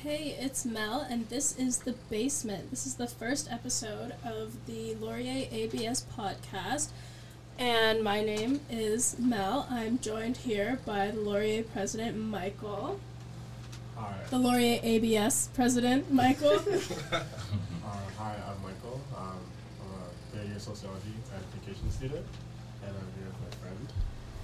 Hey, it's Mel, and this is The Basement. This is the first episode of the Laurier ABS podcast, and my name is Mel. I'm joined here by the Laurier president, Michael. Hi. The Laurier ABS president, Michael. Hi, I'm Michael. I'm a third-year sociology and education student, and I'm here with my friend.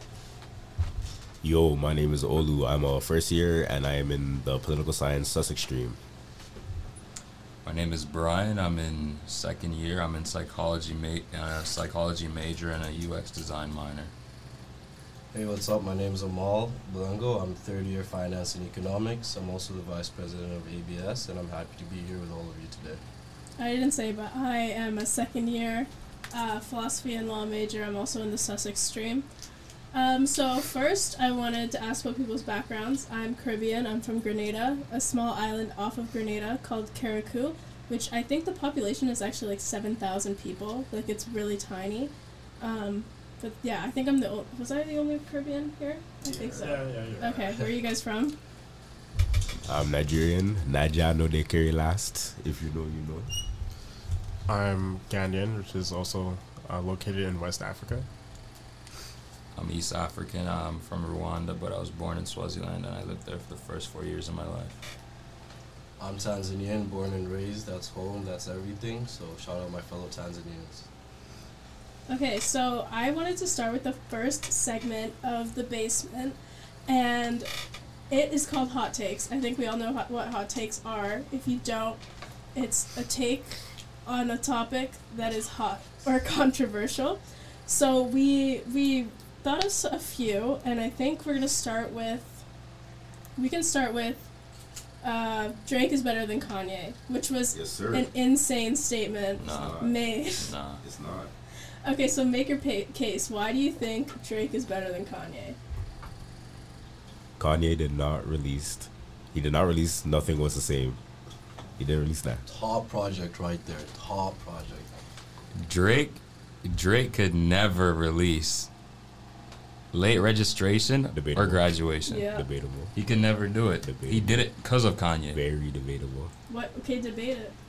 Yo, my name is Olu. I'm a first year and I am in the political science Sussex stream. My name is Brian. I'm in second year. I'm in psychology major and a UX design minor. Hey, what's up? My name is Amal Blango. I'm third year finance and economics. I'm also the vice president of ABS, and I'm happy to be here with all of you today. I didn't say, but I am a second year philosophy and law major. I'm also in the Sussex stream. So first, I wanted to ask about people's backgrounds. I'm Caribbean. I'm from Grenada, a small island off of Grenada called Carriacou, which I think the population is actually like 7,000 people. Like, it's really tiny. But yeah, I think I'm was I the only Caribbean here? I think so. Yeah. Okay, where are you guys from? I'm Nigerian. Naija no dey carry last. If you know, you know. I'm Ghanaian, which is also located in West Africa. I'm East African. I'm from Rwanda, but I was born in Swaziland, and I lived there for the first 4 years of my life. I'm Tanzanian, born and raised. That's home, that's everything. So shout out my fellow Tanzanians. Okay, so I wanted to start with the first segment of The Basement, and it is called Hot Takes. I think we all know what hot takes are. If you don't, it's a take on a topic that is hot or controversial. So we thought of a few, and I think we can start with Drake is better than Kanye, which was an insane statement made. Nah. It's not. Okay, so make your case. Why do you think Drake is better than Kanye? Kanye did not release. He did not release Nothing Was the Same. He didn't release that. Top project right there. Top project. Drake could never release Late Registration Debatable. or Graduation. Yeah. Debatable. He could never do it. Debatable. He did it because of Kanye. Very debatable. What? Okay, debate it.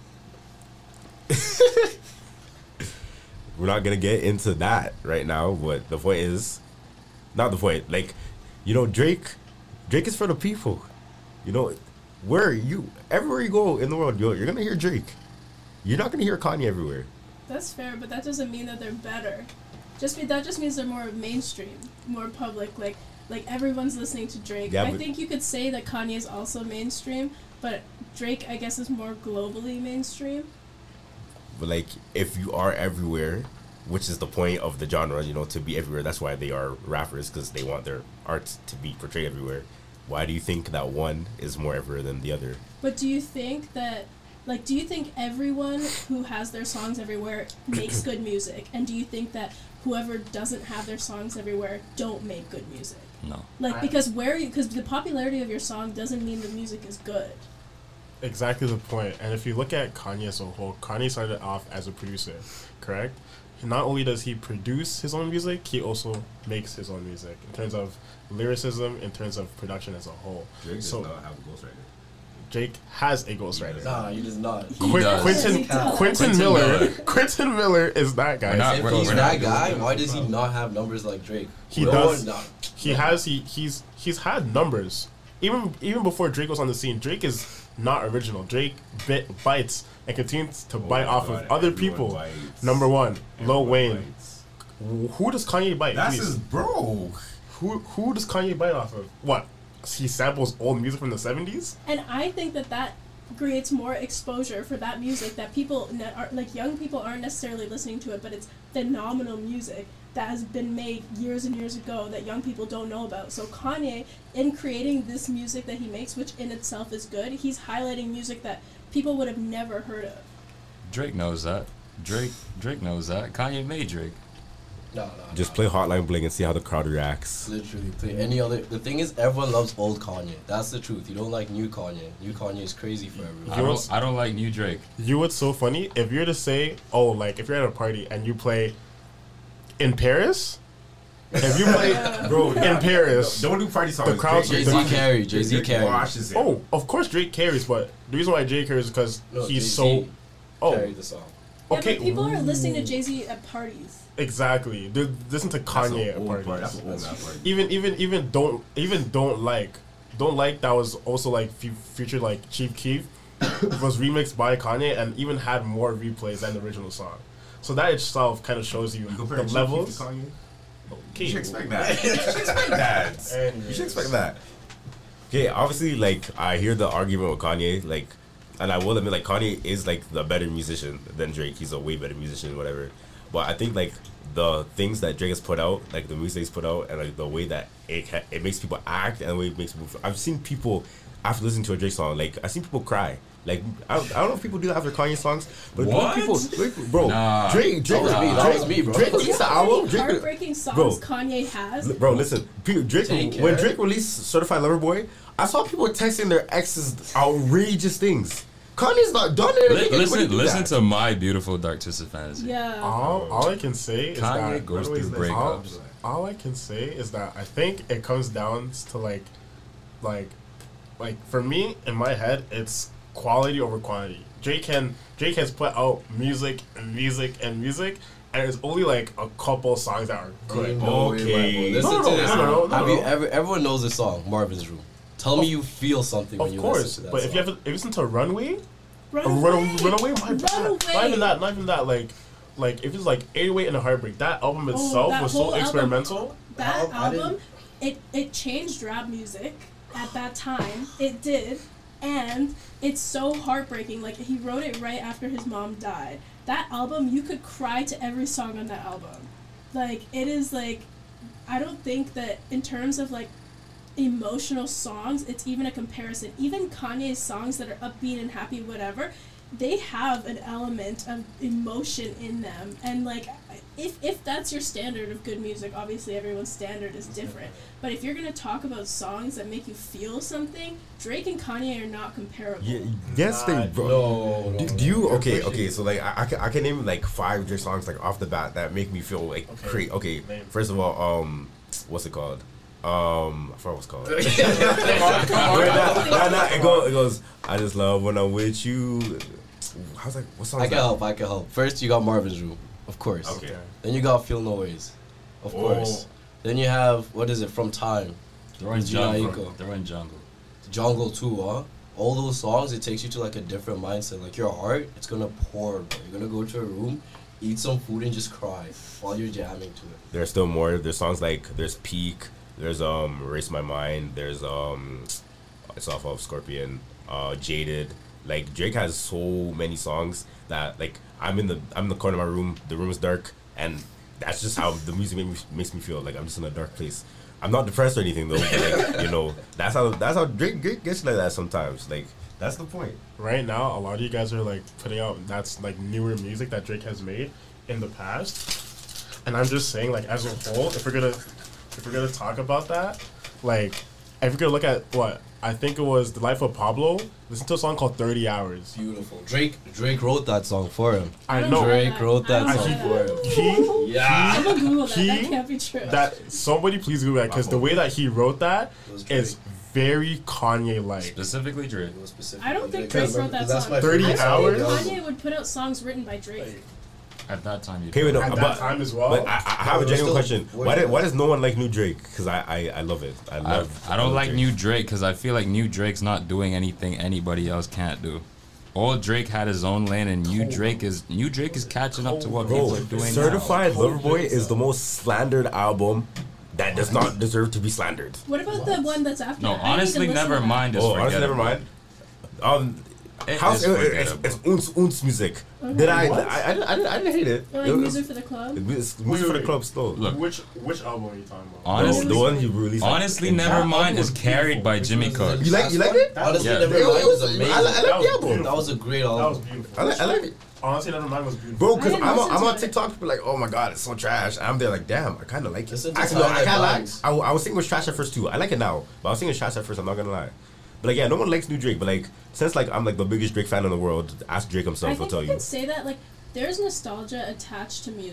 We're not gonna get into that right now, but the point is, not the point. Like, you know, Drake is for the people. You know, everywhere you go in the world, you're gonna hear Drake. You're not gonna hear Kanye everywhere. That's fair, but that doesn't mean that they're better. That just means they're more mainstream, more public. Like everyone's listening to Drake. Yeah, I think you could say that Kanye is also mainstream, but Drake, I guess, is more globally mainstream. But like, if you are everywhere, which is the point of the genre, you know, to be everywhere. That's why they are rappers, because they want their art to be portrayed everywhere. Why do you think that one is more everywhere than the other? But do you think that, do you think everyone who has their songs everywhere makes good music? And do you think that whoever doesn't have their songs everywhere don't make good music? No. Because the popularity of your song doesn't mean the music is good. Exactly the point. And if you look at Kanye as a whole, Kanye started off as a producer, correct? Not only does he produce his own music, he also makes his own music in terms of lyricism, in terms of production as a whole. Drake does not have a ghostwriter. Drake has a ghostwriter. Nah, he does not. Quentin Miller is that guy. If he's that guy, why does he not have numbers like Drake? He does. He's had numbers. Even before Drake was on the scene, Drake is not original. Drake bites and continues to bite off of other people. Bites. Number one, Lil Wayne. Bites. Who does Kanye bite? That's please? his bro. Who does Kanye bite off of? What? He samples old music from the 70s? And I think that creates more exposure for that music, that people, young people aren't necessarily listening to it, but it's phenomenal music that has been made years and years ago that young people don't know about. So Kanye, in creating this music that he makes, which in itself is good, he's highlighting music that people would have never heard of. Drake knows that. Drake knows that. Kanye made Drake. No. Just play Hotline Bling and see how the crowd reacts. Literally play any other. The thing is, everyone loves old Kanye. That's the truth. You don't like new Kanye. New Kanye is crazy for everyone. I don't like new Drake. What's so funny? If you're to say, if you're at a party and you play In Paris, If you play Bro, in Paris, don't do party songs. The crowd- Jay-Z carry. Jay-Z Drake carry. washes it. oh, of course Drake carries, but the reason why Drake carries is because No, he's Jay-Z so. Oh, carried the song. Yeah, okay. but people are listening to Jay-Z at parties. Exactly. They listen to That's Kanye an at old parties. part. That's an old man party. Even don't like that was also like featured like Chief Keef was remixed by Kanye and even had more replays than the original song. So that itself kind of shows you Comparing the Chief Keef levels. to Kanye? Okay. You should expect that. You should expect that. You should expect that. Okay, obviously, like I hear the argument with Kanye, like, and I will admit, like Kanye is like the better musician than Drake. He's a way better musician, whatever. But I think like the things that Drake has put out, like the music he's put out, and like the way that it makes people act and the way it makes people feel. I've seen people after listening to a Drake song, like I've seen people cry. Like I don't know if people do that after Kanye songs, but What? bro, Nah. Drake, That was me, bro. Drake released the album. Many Drake, heartbreaking songs bro. Kanye has. bro, listen, Drake Take when care. Drake released Certified Lover Boy, I saw people texting their exes outrageous things. Kanye's not done it. Listen to My Beautiful Dark Twisted Fantasy. Yeah. All I can say is Kanye that goes through all, breakups. all I can say is that I think it comes down to like for me in my head it's quality over quantity. Drake has put out music and it's only like a couple songs that are good. Okay. Listen No, to no, this. no, Have no. you ever? Everyone knows this song, Marvin's Room. Tell me you feel something when Of you course, listen to that but song. if you listen to Runaway, Runaway. my bad. Not even that. Like if it's like 808 and a Heartbreak, that album itself that was whole so album- experimental. That I didn't- album, it changed rap music at that time. It did. And it's so heartbreaking. Like, he wrote it right after his mom died. That album, you could cry to every song on that album. Like, it is like, I don't think that in terms of like emotional songs, it's even a comparison. Even Kanye's songs that are upbeat and happy, whatever, they have an element of emotion in them. And like, if that's your standard of good music, obviously everyone's standard is different. But if you're gonna talk about songs that make you feel something, Drake and Kanye are not comparable. Yeah, yes, they bro. No, Do you okay? So like I can name like 5 Drake songs like off the bat that make me feel like great. Okay, Name. first of all, what's it called? I forgot what's it called. It goes. I just love when I'm with you. How's that? What song? I is can that? help. I can help. First, you got Marvin's Room, of course. Okay. Then you got Feel No Ways, of course. Then you have what is it? From Time, Throw in Regina Jungle. Iko. Throw in Jungle. Jungle too, huh? All those songs, it takes you to like a different mindset. Like your heart, it's gonna pour, bro. You're gonna go to a room, eat some food, and just cry while you're jamming to it. There's still more. There's songs like there's Peak. There's Erase My Mind. There's it's off of Scorpion. Jaded. Like Drake has so many songs that like I'm in the corner of my room. The room is dark, and that's just how the music makes me feel. Like I'm just in a dark place. I'm not depressed or anything though. But, like, you know, that's how Drake gets like that sometimes. Like that's the point. Right now, a lot of you guys are like putting out that's like newer music that Drake has made in the past, and I'm just saying like as a whole, if we're gonna talk about that, like if we're gonna look at what I think it was The Life of Pablo, listen to a song called 30 Hours. Beautiful. Drake wrote that song for him. I don't know Drake wrote that I don't song know for that. him. he Yeah. I'm gonna Google that. That He- can't be true. that somebody please Google that because the way that he wrote that It was Drake. is very Kanye like. Specifically Drake. It was specific. I don't think Drake Drake wrote that that's song. my 30 favorite hours? song. Kanye would put out songs written by Drake. At that time, you Okay, wait, no, At but, that time as well. but I have a We're genuine still- question. we're- Why does no one like New Drake? Because I love it. I don't love like Drake. New Drake because I feel like New Drake's not doing anything anybody else can't do. Old Drake had his own lane, and New Drake is catching up to what people Bro, are doing Certified Lover Boy is the most slandered album that does not deserve to be slandered. What about the one that's after? now. No, that? I didn't honestly, even listen never to that. mind. Just Oh, forget honestly, never about mind. It House, is it's forgettable. uns music. Okay. Did I What? I didn't hate it. Or like It was- music for the club. It's music for the wait. club still. Look, which album are you talking about? honestly, the one he released. like, honestly, in- never that mind album is was carried by beautiful. Jimmy Which was Cook. You like it? Honestly, Yeah. Never It Mind was was- amazing. I like That the was album. beautiful. That was a great That was album. beautiful. I like it. Honestly, Nevermind was beautiful. Bro, because I didn't I'm listen on to it. TikTok, people are like, oh my god, it's so trash. And I'm there like, damn, I kind of like it. Listen to Actually, no, I Silent can't lie. Vibes. I was thinking it was trash at first too. I like it now, but I was thinking it was trash at first. I'm not gonna lie. But like, yeah, no one likes New Drake. But like, since like I'm like the biggest Drake fan in the world, ask Drake I himself. He'll think tell you you. can say that like there's nostalgia attached to music.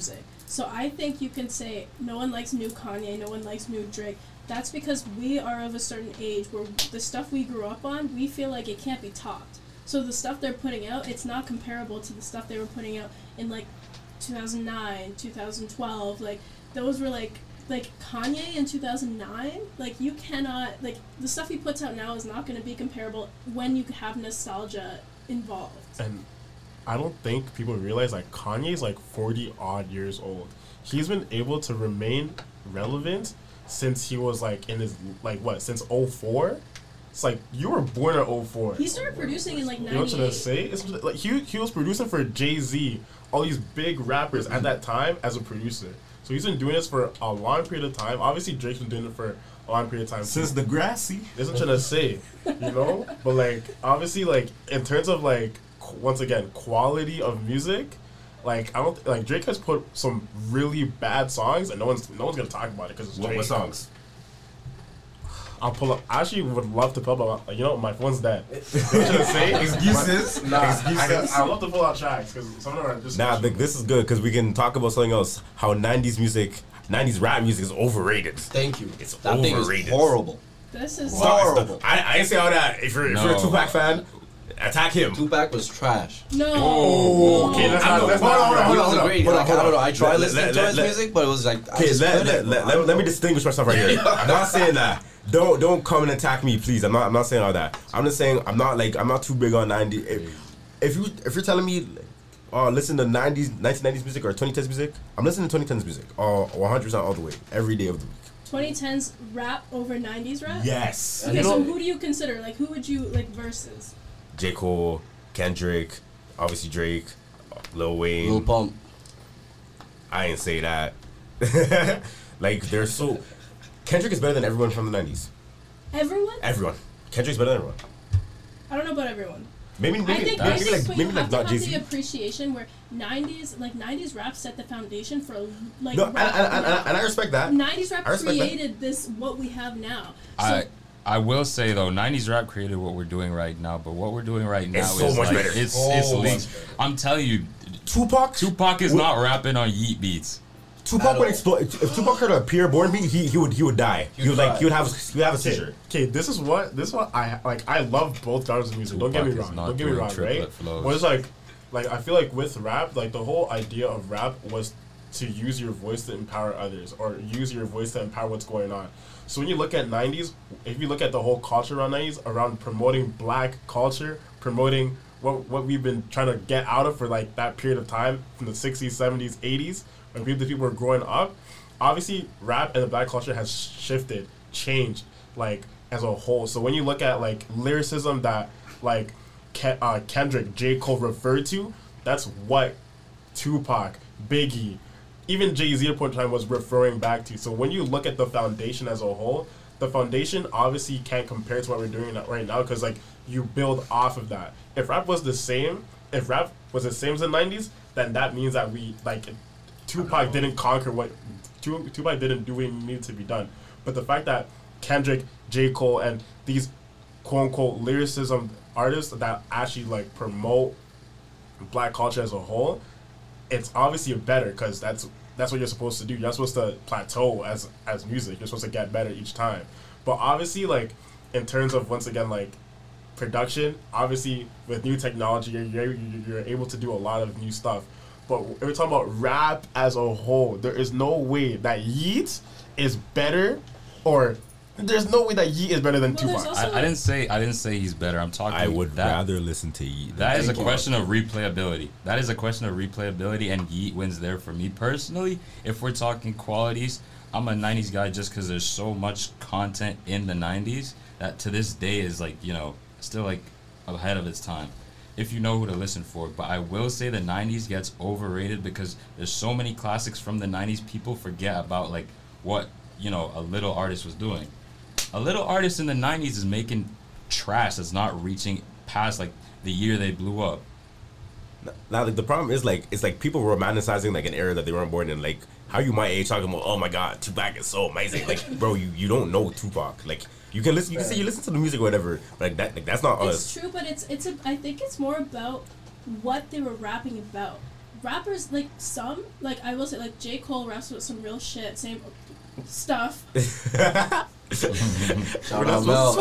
So I think you can say no one likes new Kanye, no one likes new Drake. That's because we are of a certain age where the stuff we grew up on, we feel like it can't be topped. So the stuff they're putting out, it's not comparable to the stuff they were putting out in like 2009, 2012. Like those were like Kanye in 2009. Like you cannot, like the stuff he puts out now is not going to be comparable when you have nostalgia involved. And I don't think people realize like Kanye's like 40 odd years old. He's been able to remain relevant since he was like in his like what, since 04? It's like you were born at 04. He started producing in like 98. You know what I'm trying to say? It's like he was producing for Jay-Z, all these big rappers at that time as a producer. So he's been doing this for a long period of time. Obviously Drake's been doing it for a long period of time Since the grassy. That's what I'm trying to say, you know? But like obviously like in terms of like once again quality of music, like I don't like Drake has put some really bad songs and no one's gonna talk about it because it's Drake. What songs? I'll pull up. I actually would love to pull up. You know, my phone's dead. You know what I'm trying to say? Excuses. Excuses. I love to pull out tracks because some of them are just. Nah, this is good because we can talk about something else. How 90s music, 90s rap music is overrated. Thank you. It's that overrated. thing is horrible. This is Horrible. I didn't say all that. If you're a Tupac fan, attack him. Tupac was trash. no. Oh, okay, that's not. That's Hold on, not. He was great. Like, I don't know. I tried Let- listening to let- his let- music, but it was like. I Okay, just couldn't. let me distinguish myself right here. I'm not saying that. Don't come and attack me, please. I'm not saying all that. I'm just saying I'm not too big on 90. If you're telling me, listen to 1990s music or 2010s music, I'm listening to 2010s music, 100% all the way, every day of the week. 2010s rap over 90s rap? Yes. Okay, You so know- who do you consider? Like, who would you, like, versus? J. Cole, Kendrick, obviously Drake, Lil Wayne. Lil Pump. I ain't say that. Like they're so. Kendrick is better than everyone from the 90s. Everyone? Everyone. Kendrick's better than everyone. I don't know about everyone. Maybe I think but you like have to not have the Jay-Z. appreciation where 90s rap set the foundation for, like, No, and I respect that. 90s rap I respect that. created this, what we have now. So, I will say though, 90s rap created what we're doing right now, but what we're doing right now It's so is much like better. it's So leaks. much better. I'm telling you, Tupac is not rapping on Yeet beats. Tupac would explode. If Tupac heard a Pierre Bourne beat, he would die. He would have a seizure. Okay, this is what I like. I love both genres of music. Don't get me Tupac is wrong. not Don't get me doing wrong, triplet right? flows. But it's like I feel like with rap, like the whole idea of rap was to use your voice to empower others or use your voice to empower what's going on. So when you look at 90s, if you look at the whole culture around 90s, around promoting black culture, promoting what we've been trying to get out of for like that period of time from the 60s, 70s, 80s, when people were growing up, obviously rap and the black culture has shifted, changed, like as a whole. So when you look at like lyricism that like Kendrick, J. Cole referred to, that's what Tupac, Biggie, even Jay-Z at a point in time was referring back to. So when you look at the foundation as a whole, the foundation obviously can't compare to what we're doing right now because like you build off of that. If rap was the same as the 90s, then that means that we like Tupac didn't conquer what Tupac didn't do what needed to be done. But the fact that Kendrick, J. Cole, and these quote unquote lyricism artists that actually like promote black culture as a whole, it's obviously better because that's what you're supposed to do. You're not supposed to plateau as music. You're supposed to get better each time. But obviously, like in terms of once again like production, obviously with new technology, you're able to do a lot of new stuff. But we're talking about rap as a whole. There is no way that Yeet is better, or there's no way that Yeet is better than Well, there's Tupac. also- I didn't say he's better. I'm talking. I would that, rather listen to Yeet. That is a Thank you. question of replayability. That is a question of replayability, and Yeet wins there for me personally. If we're talking qualities, I'm a 90s guy just because there's so much content in the 90s that to this day is like, still like ahead of its time. If you know who to listen for. But I will say the 90s gets overrated because there's so many classics from the 90s people forget about like what, a little artist was doing. A little artist in the 90s is making trash that's not reaching past like the year they blew up. Now, like the problem is like it's like people romanticizing like an era that they weren't born in. Like how you my age talking about, oh my god, Tupac is so amazing. Like bro, you don't know Tupac. Like you can say you listen to the music or whatever. But that's not It's us. true, but I think it's more about what they were rapping about rappers, like, some, like, I will say, like, J. Cole raps with some real shit, same stuff. Shout out Mel.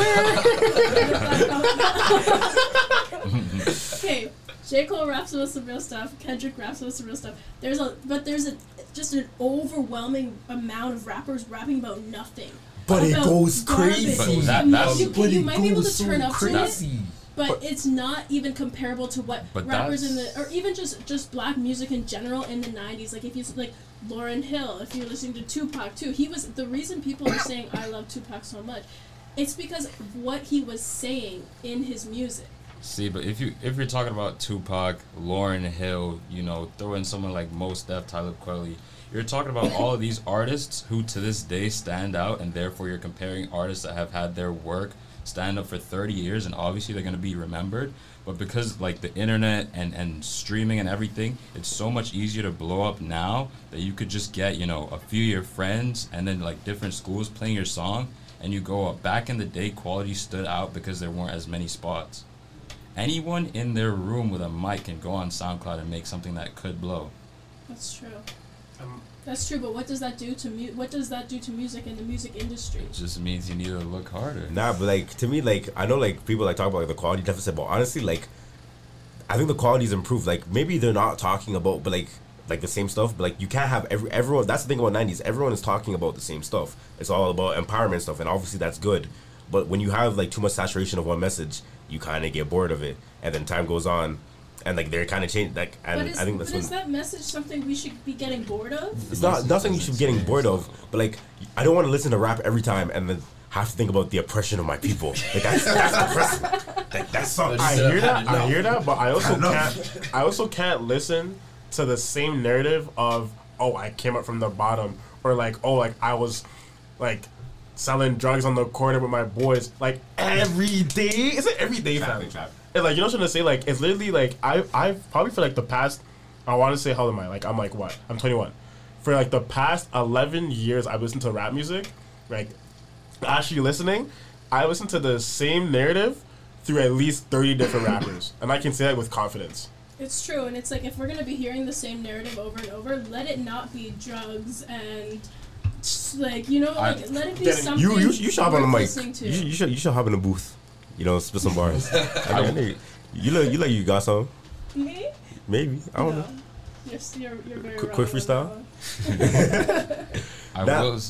Okay, J. Cole raps with some real stuff, Kendrick raps with some real stuff. There's just an overwhelming amount of rappers rapping about nothing. But it About goes garbage. crazy. But I mean, that's- you might be able to turn up to it, crazy. but it's not even comparable to what But rappers in that's- the, or even just black music in general in the 90s. Like, if you, like, Lauryn Hill, if you're listening to Tupac too, he was, the reason people are saying I love Tupac so much, it's because of what he was saying in his music. See, but if you're talking about Tupac, Lauryn Hill, you know, throw in someone like Mos Def, Talib Kweli, you're talking about all of these artists who to this day stand out, and therefore you're comparing artists that have had their work stand up for 30 years, and obviously they're going to be remembered. But because like the internet and streaming and everything, it's so much easier to blow up now that you could just get, you know, a few of your friends and then like different schools playing your song, and you go up. Back in the day, quality stood out because there weren't as many spots. Anyone in their room with a mic can go on SoundCloud and make something that could blow. That's true. Um, That's true, but what does that do to music and the music industry? It just means you need to look harder. Nah, but like to me, like I know like people like talk about like the quality deficit, but honestly, like I think the quality's improved. Like maybe they're not talking about, but like the same stuff. But like you can't have everyone. That's the thing about '90s. Everyone is talking about the same stuff. It's all about empowerment stuff, and obviously that's good. But when you have like too much saturation of one message, you kind of get bored of it, and then time goes on, and like they're kind of changed. Like, and I think that's but when is that message something we should be getting bored of? it's not nothing you should be getting bored of. But like I don't want to listen to rap every time and then have to think about the oppression of my people. Like that's depressing. That's something. I hear that, but I also can't listen to the same narrative of, oh, I came up from the bottom, or like, oh, like I was like selling drugs on the corner with my boys like every day. Is it every day, fam? It's like, you know what I'm trying to say? Like, it's literally like I've probably for like the past, I want to say, how old am I? Like, I'm like what? I'm 21. For like the past 11 years, I've listened to rap music. Like, actually listening, I listen to the same narrative through at least 30 different rappers, and I can say that with confidence. It's true, and it's like if we're gonna be hearing the same narrative over and over, let it not be drugs and like, you know, like let it be something. You should hop on the mic. listening to. You should hop in the booth. You know, spit some bars. I mean, you look you got some. Me? Maybe I don't know. You're very Quick wrong freestyle? on that one.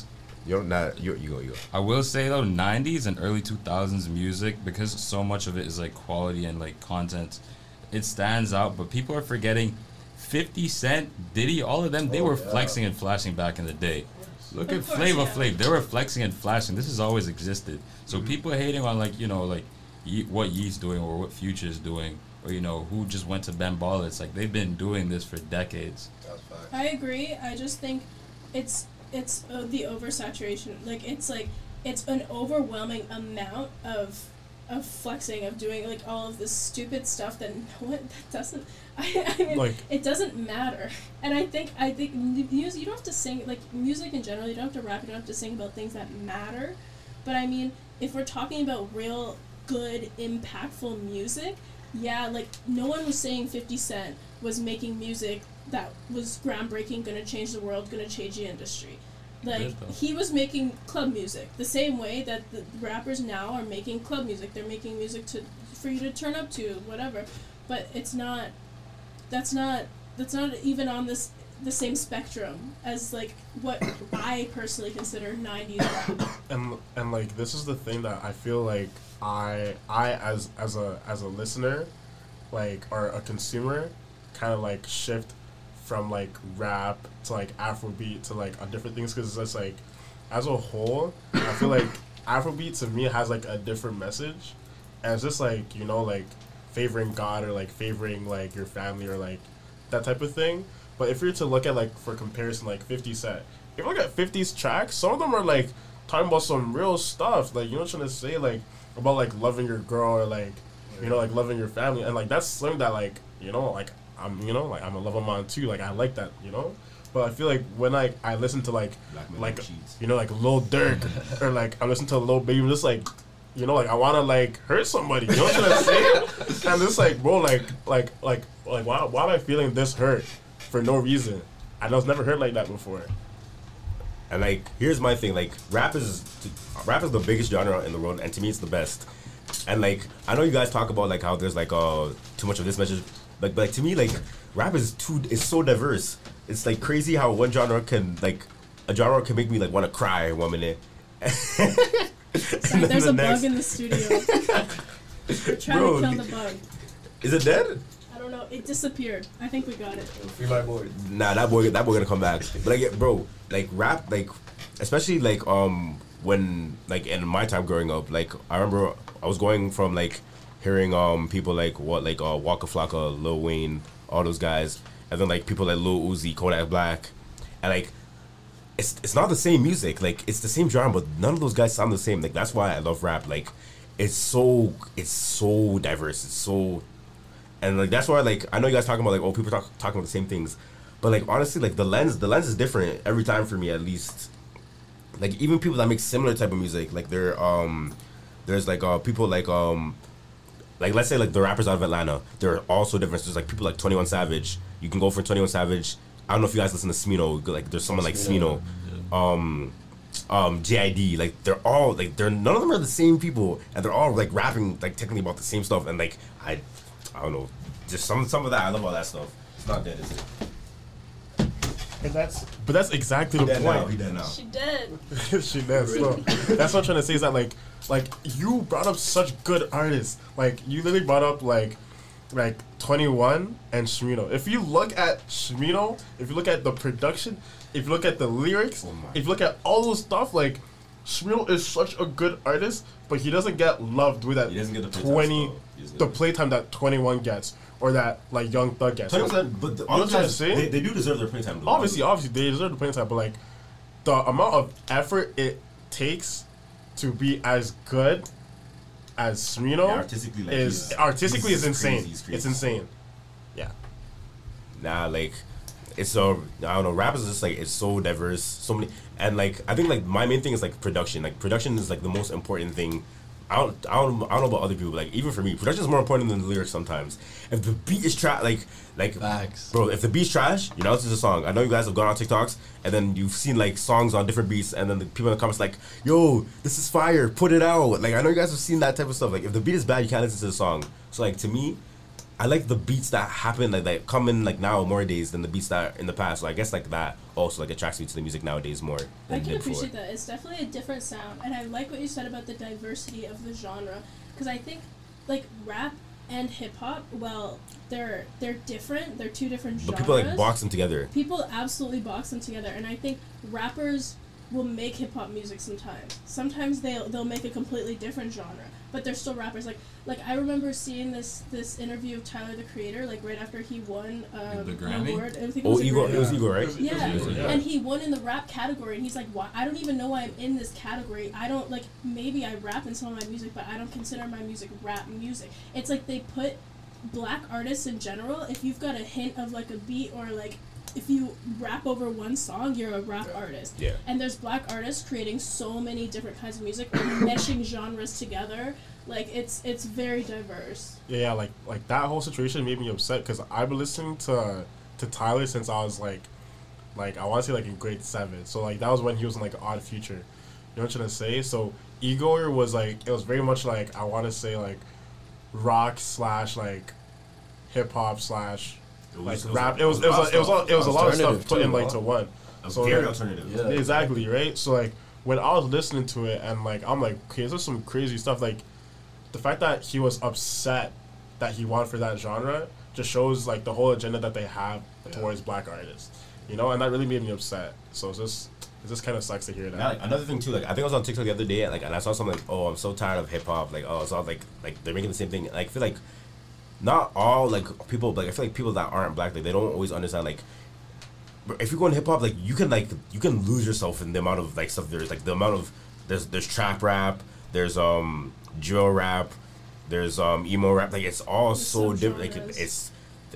You go. I will say though, 90s and early 2000s music, because so much of it is like quality and like content, it stands out. But people are forgetting 50 Cent, Diddy, all of them, they were flexing and flashing back in the day. Look Of at course, Flavor yeah. Flav, they were flexing and flashing. This has always existed. So people hating on like, you know, like what Ye's doing or what Future's doing, or you know, who just went to Ben Balla. It's like they've been doing this for decades. That's fact. I agree. I just think it's the oversaturation. Like it's an overwhelming amount of flexing, of doing like all of this stupid stuff that that doesn't. I mean, Like- it doesn't matter. And I think music, you don't have to sing, like music in general. You don't have to rap. You don't have to sing about things that matter. But I mean, if we're talking about real good, impactful music, yeah, like no one was saying 50 Cent was making music that was groundbreaking, gonna change the world, gonna change the industry. Like, did, though. he was making club music the same way that the rappers now are making club music. They're making music for you to turn up to, whatever. But it's not. That's not even on the same spectrum as like what I personally consider 90s rap. And like this is the thing that I feel like I as a listener, like, or a consumer, kind of like shift from like rap to like Afrobeat to like a different things, because it's like as a whole I feel like Afrobeat to me has like a different message, and it's just like, you know, like favoring God or like favoring like your family or like that type of thing. But if you're to look at like, for comparison, like 50 Cent, if you look at 50's tracks, some of them are like talking about some real stuff, like, you know what I'm trying to say, like about like loving your girl or like, you know, like loving your family, and like that's something that like, you know, like I'm, you know, like I'm a lover man too, like I like that, you know. But I feel like when I listen to like you know, like Lil Durk or like I listen to Lil Baby, I'm just like, you know, like I wanna like hurt somebody, you know what I'm trying to say? And it's like, bro, like why am I feeling this hurt for no reason. I was never heard like that before. And like, here's my thing: like, rap is the biggest genre in the world, and to me, it's the best. And like, I know you guys talk about like how there's like too much of this message, but like to me, like, rap is so diverse. It's like crazy how one genre can make me like want to cry 1 minute. Sorry, there's a bug in the studio. We're trying to kill the bug. Is it dead? I don't know. It disappeared. I think we got it. Free my boy. Nah, that boy gonna come back. But like, bro, like rap, like, especially like when like in my time growing up, like I remember I was going from like hearing people like Waka Flocka, Lil Wayne, all those guys, and then like people like Lil Uzi, Kodak Black, and like it's not the same music. Like it's the same genre, but none of those guys sound the same. Like that's why I love rap. Like it's so diverse. It's so, and like that's why like I know you guys talking about like people talking about the same things, but like honestly like the lens is different every time for me at least. Like even people that make similar type of music, like there's like people like let's say like the rappers out of Atlanta, they're also different. There's like people like 21 Savage. You can go for 21 Savage. I don't know if you guys listen to Smino. Like there's someone like Smino, JID. Like they're all like none of them are the same people, and they're all like rapping like technically about the same stuff. And like I don't know, just some of that. I love all that stuff. It's not dead, is it? And that's exactly the point. He dead now. She did. She dead. So that's what I'm trying to say is that like you brought up such good artists. Like you literally brought up like 21 and Smino. If you look at Smino, if you look at the production, if you look at the lyrics, if you look at all those stuff, like Smino is such a good artist, but he doesn't get loved with that 20 the playtime that 21 gets. Or that like Young Thug gets. But all those guys, they do deserve their playtime. Obviously, they deserve the playtime. But like the amount of effort it takes to be as good as Smino artistically is insane. Crazy. It's insane. Yeah. Nah, like it's so I don't know. Rap is just like it's so diverse, so many, and like I think like my main thing is like production. Like production is like the most important thing. I don't know about other people, but like even for me, production is more important than the lyrics sometimes. If the beat is trash, like facts. Bro, if the beat's trash, you know this is a song. I know you guys have gone on TikToks and then you've seen like songs on different beats, and then the people in the comments like, "Yo, this is fire, put it out." Like I know you guys have seen that type of stuff. Like if the beat is bad, you can't listen to the song. So like to me, I like the beats that happen like come in like now more days than the beats that are in the past. So I guess like that also like attracts me to the music nowadays more than I can it did appreciate before. that. It's definitely a different sound, and I like what you said about the diversity of the genre, because I think like rap and hip hop, well, they're different. They're two different genres. But people like box them together. People absolutely box them together, and I think rappers will make hip hop music sometimes. Sometimes they'll make a completely different genre, but they're still rappers. Like I remember seeing this interview of Tyler the Creator, like right after he won the an Grammy? award. I think Oh, it was Igor, right? Yeah. Yeah. And he won in the rap category, and he's like, "Why? I don't even know why I'm in this category. I don't like. Maybe I rap in some of my music, but I don't consider my music rap music." It's like they put black artists in general. If you've got a hint of like a beat or like if you rap over one song, you're a rap artist. Yeah. And there's black artists creating so many different kinds of music, or meshing genres together. Like it's very diverse. Yeah, like that whole situation made me upset because I've been listening to Tyler since I was like I want to say like in grade 7. So like that was when he was in like Odd Future. You know what I'm trying to say? So Igor was like, it was very much like I want to say like rock / like hip hop / like rap. It was a lot of stuff put in like to one. So very alternative. Yeah. Exactly, right? So like when I was listening to it and like I'm like, okay, this is some crazy stuff. Like the fact that he was upset that he won for that genre just shows like the whole agenda that they have towards black artists. You know, and that really made me upset. So it just kind of sucks to hear that. Yeah, like, another thing too, like I think I was on TikTok the other day, like, and I saw something like, "Oh, I'm so tired of hip hop." Like, oh, it's all like they're making the same thing. Like, I feel like not all like people, like I feel like people that aren't black, like they don't always understand. Like, if you go in hip hop, like you can lose yourself in the amount of like stuff. There's like the amount of there's trap rap, there's drill rap, there's emo rap. Like it's all There's so some different. Like genres. it's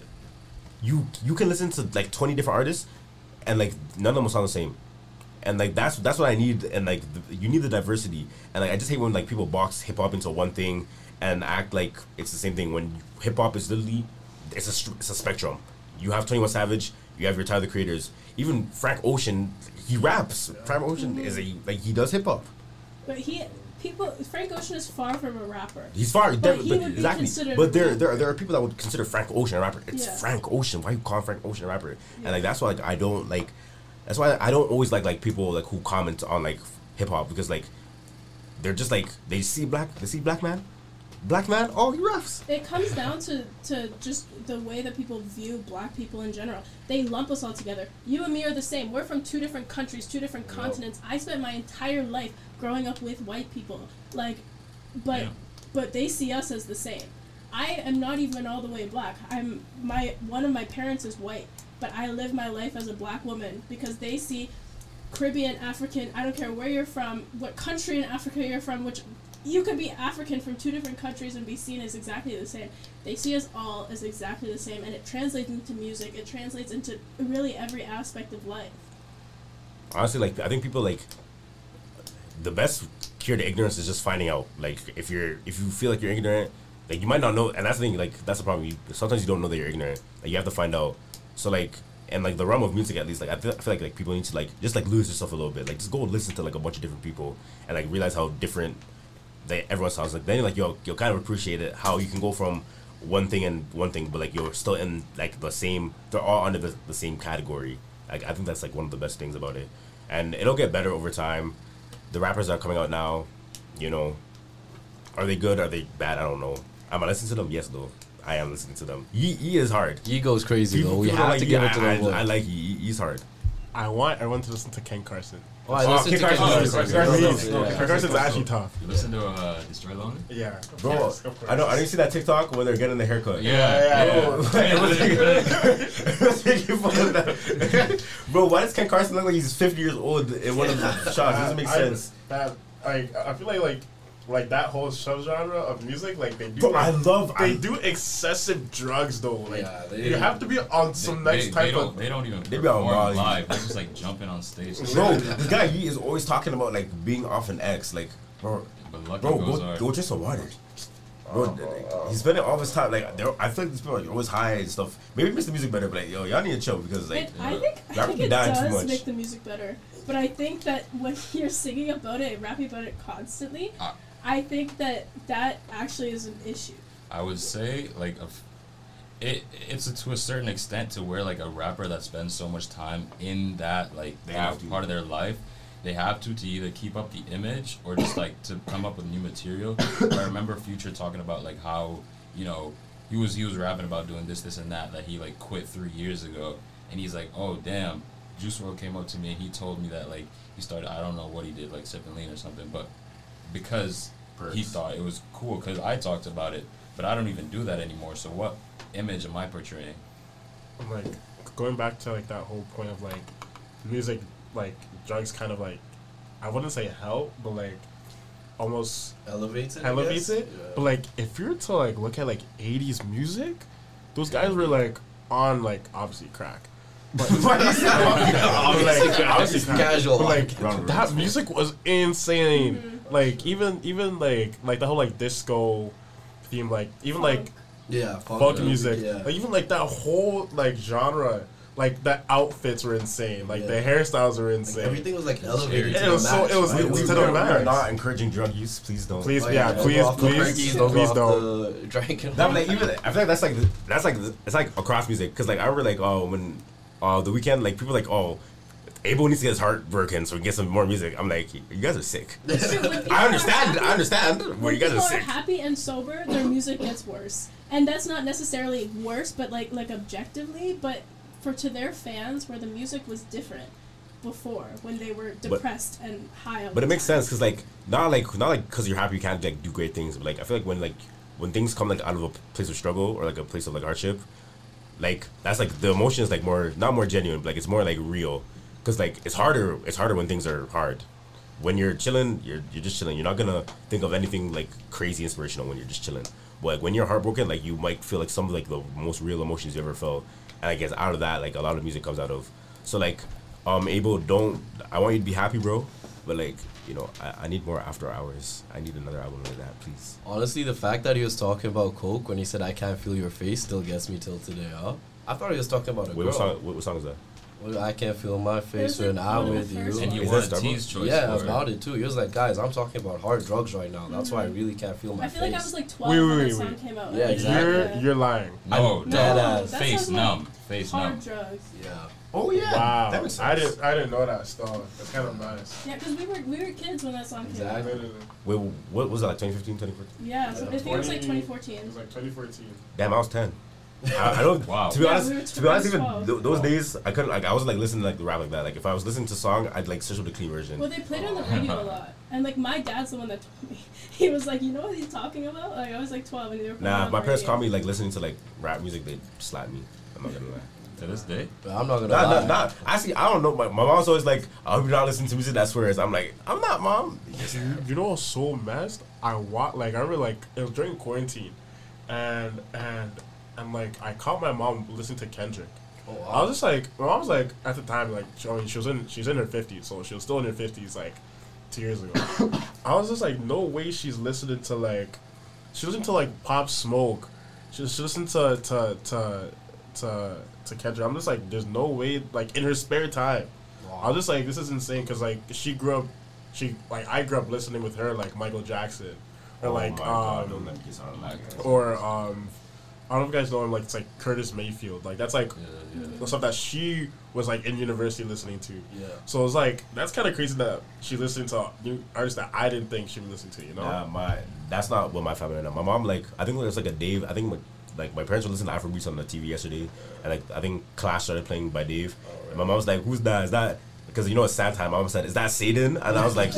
you can listen to like 20 different artists, and like none of them will sound the same. And like that's what I need, and like you need the diversity. And like I just hate when like people box hip hop into one thing and act like it's the same thing when hip hop is literally it's a spectrum. you have 21 Savage, you have your Tyler the Creators, even Frank Ocean, he raps. Frank Ocean is he does hip hop. But Frank Ocean is far from a rapper. He's far, But he would be exactly. considered But a there are people that would consider Frank Ocean a rapper. It's Yeah. Frank Ocean. Why you call Frank Ocean a rapper? Yeah. And like that's why like I don't like. That's why I don't always like people like who comment on like hip hop because like they're just like they see black man, oh he raps. It comes down to just the way that people view black people in general. They lump us all together. You and me are the same. We're from 2 different countries, 2 different continents. I spent my entire life growing up with white people. Like, but they see us as the same. I am not even all the way black. One of my parents is white, but I live my life as a black woman because they see Caribbean, African, I don't care where you're from, what country in Africa you're from, which you could be African from 2 different countries and be seen as exactly the same. They see us all as exactly the same, and it translates into music. It translates into really every aspect of life. Honestly, like I think people like the best cure to ignorance is just finding out. Like if you feel like you're ignorant, like you might not know, and that's the thing. Like that's the problem. Sometimes you don't know that you're ignorant. Like you have to find out. So like. And like the realm of music, at least, like I feel like people need to like just like lose yourself a little bit. Like just go listen to like a bunch of different people and like realize how different everyone sounds. Like then like you'll kind of appreciate it how you can go from one thing, but like you're still in like the same. They're all under the same category. Like I think that's like one of the best things about it, and it'll get better over time. The rappers that are coming out now, you know, are they good? Are they bad? I don't know. Am I listening to them? Yes, though. I am listening to them. He is hard. He goes crazy though. We People have like to Yee. give it to the boy. I like Yee. He's hard. I want everyone to listen to Ken Carson. Oh, I listened Ken to Carson's Ken Carson's actually tough. You listen to Destroy Lonely? Yeah, Bro, of course. I didn't see that TikTok when they're getting the haircut. Yeah. Bro, why does Ken Carson look like he's 50 years old in one of the shots? Doesn't make sense. I feel like that whole subgenre of music, like they do. Bro, like, they do excessive drugs though. Like you have to be on some next type of. They don't even They be on perform Molly. live. They're just like jumping on stage. Bro, this guy he is always talking about like being off an ex. Like, bro, But Lucky goes hard. go drink some water. Bro, he's spending all his time like I feel like these people are always high and stuff. Maybe it makes the music better, but like yo, y'all need to chill because like I y'all think be it dying too does much. make the music better. But I think that when you're singing about it, rapping about it constantly, I think that actually is an issue. I would say like it's to a certain extent to where like a rapper that spends so much time in that like They have to. part of their life, they have to either keep up the image or just like to come up with new material. I remember Future talking about like how, you know, he was rapping about doing this and that he like quit 3 years ago, and he's like, oh damn, Juice WRLD came up to me and he told me that like he started, I don't know what he did, like sipping lean or something, but because he thought it was cool because I talked about it, but I don't even do that anymore. So what image am I portraying? I'm like going back to like that whole point of like music, like drugs, kind of like I wouldn't say help, but like almost Elevates it. Yeah. But like if you're to like look at like 80s music, those guys were like on like obviously crack. But obviously casual. But like Ron that Rhodes, music was insane. Like even like the whole like disco theme, like even like Yeah, funk music, Yeah. like even like that whole like genre, like the outfits were insane, like the Yeah. hairstyles were Like, insane. everything was like elevated. It to the was so- max, it was right? lit We to the are max. not encouraging drug use. Please don't. Please, Oh, yeah, don't please, go off the please, Perkies, don't please go don't. off the drinking. No, but like even I feel like that's like it's like across music because like I remember like when the weekend like people like Abel needs to get his heart broken so we can get some more music. I'm like, you guys are sick. I understand, but When you guys people are are sick. happy and sober, their music gets worse, and that's not necessarily worse, but like objectively, but to their fans, where the music was different before when they were depressed and high. But it makes sense because like not like because you're happy you can't like do great things, but like I feel like when things come like out of a place of struggle or like a place of like hardship, like that's like the emotion is like not more genuine, but like it's more like real. Because like it's harder when things are hard. When you're chilling, you're just chilling. You're not gonna think of anything like crazy inspirational when you're just chilling. But like when you're heartbroken, like you might feel like some of like the most real emotions you ever felt. And I guess out of that, like a lot of music comes out of. So like, Abel, I want you to be happy, bro. But like, you know, I need more After Hours. I need another album like that, please. Honestly, the fact that he was talking about coke when he said "I can't feel your face" still gets me till today, huh? I thought he was talking about a Wait, girl. what song is that? Well, I can't feel my face There's, when like, I'm one of with the you. first And he Is won that a Starbucks? team's choice. Yeah, for about it too. He was like, guys, I'm talking about hard drugs right now. That's why I Mhm. really can't feel my I feel face. like I was like 12 Wait, when wait, that song wait. came out. Yeah, Like, exactly. You're lying. No, Dead No, ass. that face sounds like numb. Face numb. hard drugs. Yeah. Oh yeah. Wow. That makes I sense. didn't know that stuff. That's kind of nice. Yeah, because we were kids when that song came out. Exactly. Literally. Wait, what was that? Like 2015, 2014? Yeah, so I think it was like 2014. It was like 2014. Damn, I was 10. I don't. Wow. To be Yeah, honest, we were to be honest, even 12. those days, I couldn't like. I wasn't like listening to like the rap like that. Like if I was listening to song, I'd like search for the clean version. Well, they played it on the radio a lot, and like my dad's the one that told me. He was like, "You know what he's talking about?" Like I was like 12, and they were playing it Nah, on my the parents radio. caught me like listening to like rap music. They slapped me. I'm not gonna lie. To this day. But I'm not gonna Nah, lie. nah. Actually, I don't know. My mom's always like, "I hope you're not listening to music that swears." I'm like, "I'm not, mom." You know what's so messed? I remember like it was during quarantine, and like I caught my mom listening to Kendrick. Oh, wow. I was just like, my mom was like at the time like she's in her 50s, so she was still in her 50s like 2 years ago. I was just like, no way she's listening to like Pop Smoke. She's listening to Kendrick. I'm just like, there's no way like in her spare time. Wow. I was just like, this is insane because like I grew up listening with her like Michael Jackson or Oh like my God, don't let me get on like that. or I don't know if you guys know him, like it's like Curtis Mayfield. Like that's like Yeah. the stuff that she was like in university listening to. Yeah. So it's like that's kind of crazy that she listened to new artists that I didn't think she would listen to. You know? Nah, that's not what my family right now. My mom like I think there's like a Dave. I think like my parents were listening to Afrobeats on the TV yesterday, and like I think Clash started playing by Dave. And my mom was like, "Who's that? Is that?" Because you know it's sad time. My mom said, "Is that Satan?" And I was like,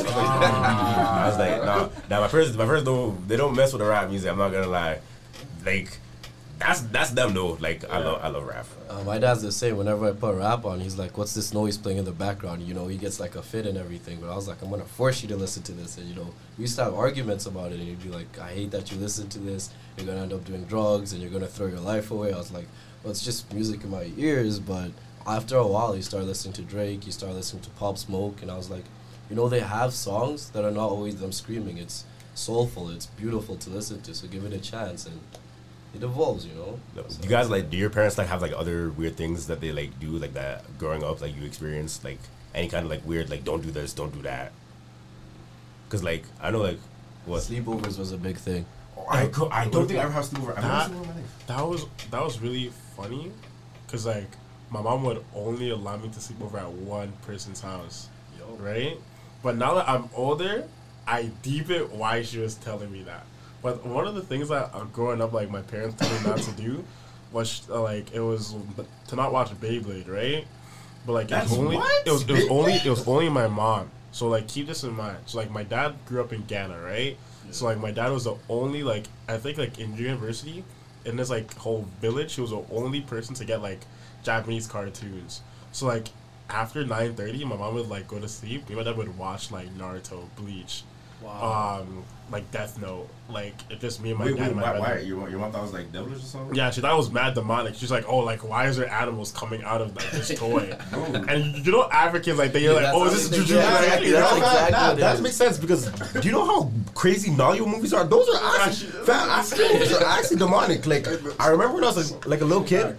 "Nah." My parents don't mess with the rap music. I'm not gonna lie. Like that's them though. Like I love rap. My dad's the same. Whenever I put rap on, he's like, "What's this noise playing in the background?" You know, he gets like a fit and everything. But I was like, "I'm gonna force you to listen to this." And you know, we used to have arguments about it. And he'd be like, "I hate that you listen to this. You're gonna end up doing drugs and you're gonna throw your life away." I was like, "Well, it's just music in my ears." But after a while, you start listening to Drake. You start listening to Pop Smoke, and I was like, you know, they have songs that are not always them screaming. It's soulful. It's beautiful to listen to. So give it a chance and. It evolves, you know. Do you guys like? Do your parents like have like other weird things that they like do like that growing up? Like you experienced like any kind of like weird like don't do this, don't do that. Cause like I know like what Sleepovers was a big thing. I don't think I ever have sleepover. I've never sleepover in my life. That was really funny, cause like my mom would only allow me to sleep over at one person's house, right? But now that I'm older, I deep it why she was telling me that. But one of the things that growing up, like my parents told me not to do, was like it was to not watch Beyblade, right? But like That's it was what? only my mom. So like keep this in mind. So like my dad grew up in Ghana, right? So like my dad was the only like I think like in university, in this like whole village, he was the only person to get like Japanese cartoons. So like after 9:30, my mom would like go to sleep. Me and my dad would watch like Naruto, Bleach. Wow. Like Death Note, like it's just me and my Wait, dad and my why brother. your mom thought it was like devilish or something? Yeah, she thought it was mad demonic. She's like, oh, like why is there animals coming out of like this toy? And you know Africans like you're like, that's oh, how is they this think. Jujutsu? Yeah, Kaisen? exactly. That's exactly what it that is. makes sense because do you know how crazy Nollywood movies are? Those are actually movies are actually demonic. Like I remember when I was like a little kid.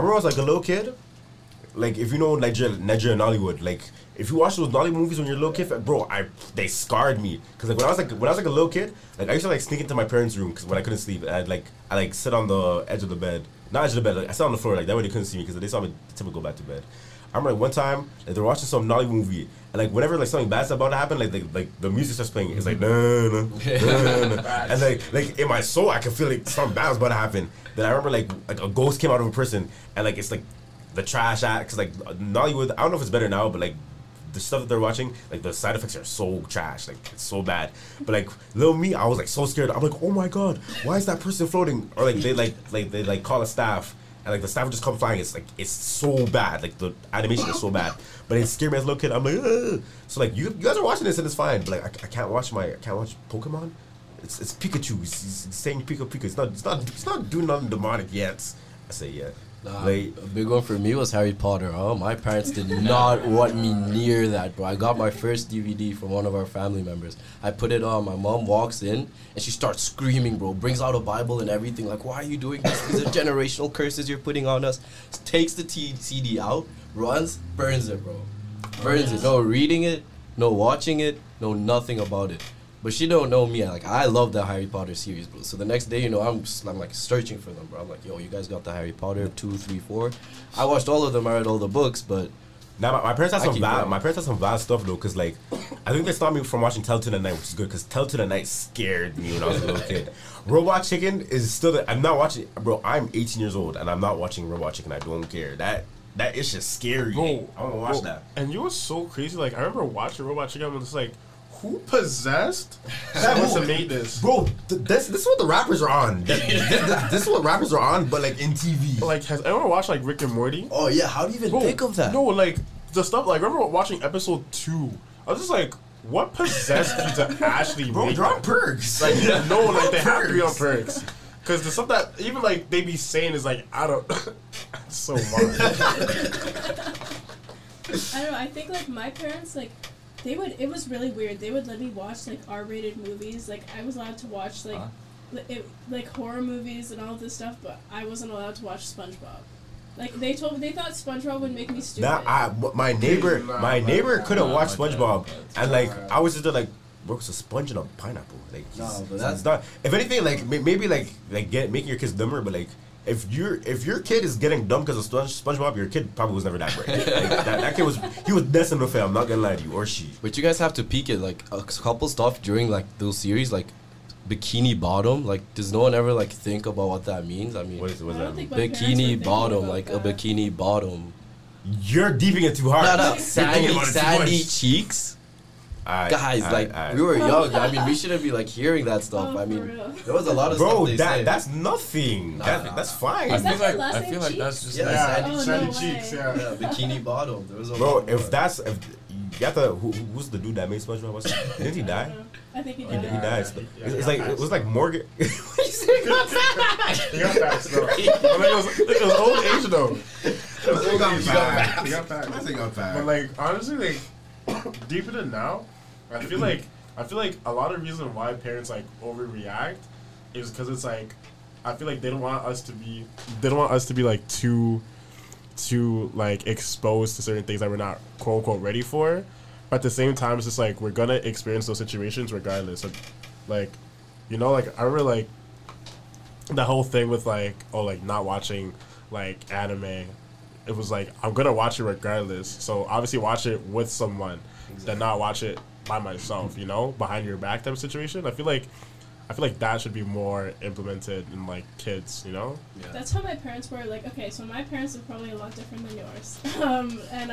Like if you know Nigeria and Nollywood, like if you watch those Nollywood movies when you're a little kid, bro, they scarred me. Cause like when I was like a little kid, like I used to like sneak into my parents' room because when I couldn't sleep, and I sit on the edge of the bed, not edge of the bed, like I sit on the floor, like that way they couldn't see me because they saw me typically go back to bed. I remember like one time like, they were watching some Nollywood movie, and like whenever like something bad's about to happen, like the music starts playing, it's like and like in my soul I can feel like something bad's about to happen. Then I remember like a ghost came out of a person, and like it's like the trash act, cause like Nollywood, I don't know if it's better now, but like the stuff that they're watching, like the side effects are so trash, like it's so bad. But like little me, I was like so scared. I'm like, oh my god, why is that person floating? Or like they call a staff, and like the staff would just come flying. It's so bad. Like the animation is so bad. But it scared me as a little kid. I'm like, ugh. So like you guys are watching this and it's fine, but like I can't watch Pokemon. It's Pikachu. He's saying Pika. It's not doing nothing demonic yet. I say yeah. Like, a big one for me was Harry Potter. Oh, my parents did not want me near that, bro. I got my first DVD from one of our family members. I put it on. My mom walks in and she starts screaming, bro. Brings out a Bible and everything. Like, why are you doing this? These are generational curses you're putting on us. Takes the CD out, runs, burns it, bro. Burns it. No reading it, no watching it, no nothing about it. But she don't know me. Like, I love the Harry Potter series, bro. So the next day, I'm like searching for them, bro. I'm like, yo, you guys got the Harry Potter 2, 3, 4? I watched all of them. I read all the books, but now my parents have I some keep bad. going. My parents have some bad stuff though, cause like, I think they stopped me from watching Tell to the Night, which is good, cause Tell to the Night scared me when I was a little kid. Robot Chicken is still. I'm not watching, bro. I'm 18 years old and I'm not watching Robot Chicken. I don't care. That is just scary. Bro, I want to watch that. And you were so crazy. Like, I remember watching Robot Chicken. I was like, who possessed? That must have made this. Bro, this is what the rappers are on. This is what rappers are on, but like in TV. Like, has anyone watched like Rick and Morty? oh yeah, how do you even Bro, think of that? No, like the stuff. Like, I remember watching episode 2. I was just like, what possessed you to actually Bro, make they're on that? perks. Like, no, like they have to be on perks. Cause the stuff that even like they be saying is like, I don't. So much. I don't know. I think like my parents like they would. It was really weird. They would let me watch like R-rated movies. Like I was allowed to watch like like horror movies and all of this stuff, but I wasn't allowed to watch SpongeBob. Like they thought SpongeBob would make me stupid. My neighbor couldn't watch my SpongeBob, God. and like I was just there like, bro, it's a sponge and a pineapple. Like, No, but it's that's not. If anything, like maybe like making your kids dumber, but like. If your kid is getting dumb because of SpongeBob, your kid probably was never that bright. Like, that kid was destined to fail. I'm not gonna lie to you, or she. But you guys have to peek at like a couple stuff during like those series, like Bikini Bottom. Like, does no one ever like think about what that means? I mean, What I don't that think mean? my parents were Bikini thinking Bottom, about like that. a bikini bottom. You're deeping it too hard. No, You're thinking sandy, about it too sandy much. cheeks. Guys, like Aight. we were young. I mean, we shouldn't be like hearing that stuff. Oh, I for mean, real. there was a lot of Bro, stuff they say. that's nothing. That's fine. Is that their last I name, feel like Cheeks? that's just Yeah, like, sandy, Oh, Sandy no cheeks, way. yeah. yeah, bikini bottom. There was a Bro, lot if more. that's if you got the who's the dude that made SpongeBob? Didn't he I die? don't know. I think he He, died. he died. Yeah, It's he like got it was like Morgan. What you say? He got facts though. But it was old age though. It was old age. He got facts. I think I'm fat. But like honestly, like deeper than now, I feel like a lot of reason why parents like overreact is because it's like I feel like they don't want us to be like too like exposed to certain things that we're not quote unquote ready for. But at the same time, it's just like we're gonna experience those situations regardless. Like like I remember like the whole thing with like not watching like anime. It was like I'm gonna watch it regardless. So obviously watch it with someone, then not watch it by myself. Behind your back type of situation. I feel like that should be more implemented in like kids. Yeah. That's how my parents were. Like, okay, so my parents are probably a lot different than yours, and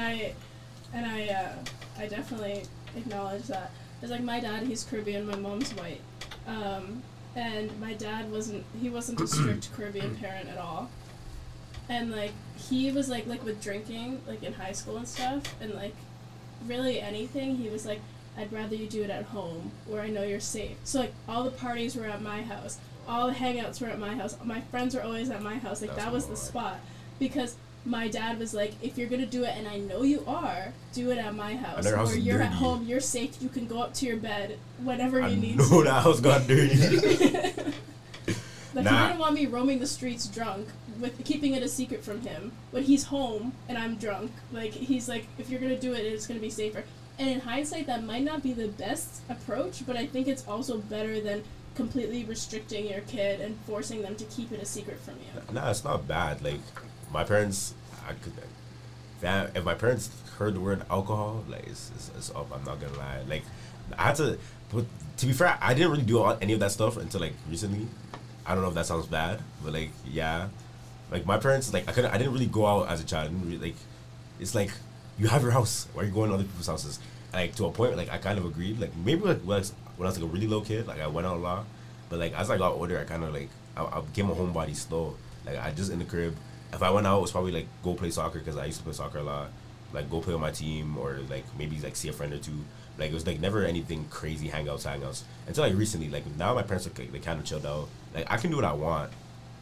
I definitely acknowledge that. It's like my dad, he's Caribbean, my mom's white, and my dad wasn't a strict Caribbean parent at all, and like he was like with drinking like in high school and stuff, and like really anything, he was like, I'd rather you do it at home where I know you're safe. So like all the parties were at my house. All the hangouts were at my house. My friends were always at my house. Like That's that was the hard. spot. Because my dad was like, if you're gonna do it, and I know you are, do it at my house. their house Where is you're at dirty. home, you're safe, you can go up to your bed whenever I you need know to. that house got dirty. Like Nah. he didn't want me roaming the streets drunk, with keeping it a secret from him. When he's home and I'm drunk, like he's like, if you're gonna do it, it's gonna be safer. And in hindsight, that might not be the best approach, but I think it's also better than completely restricting your kid and forcing them to keep it a secret from you. Nah, it's not bad. Like my parents, if my parents heard the word alcohol, like it's up. I'm not gonna lie. Like I had to, but to be fair, I didn't really do any of that stuff until like recently. I don't know if that sounds bad, but like yeah, like my parents, like I didn't really go out as a child. I didn't really, like it's like you have your house. Why are you going to other people's houses? Like to a point, like I kind of agreed. Like maybe like when I was like a really little kid, like I went out a lot. But like as I got older, I kind of like I became a homebody slow. Like I just in the crib. If I went out, it was probably like go play soccer because I used to play soccer a lot. Like go play with my team or like maybe like see a friend or two. Like it was like never anything crazy hangouts until like recently. Like now my parents are they kind of chilled out. Like I can do what I want.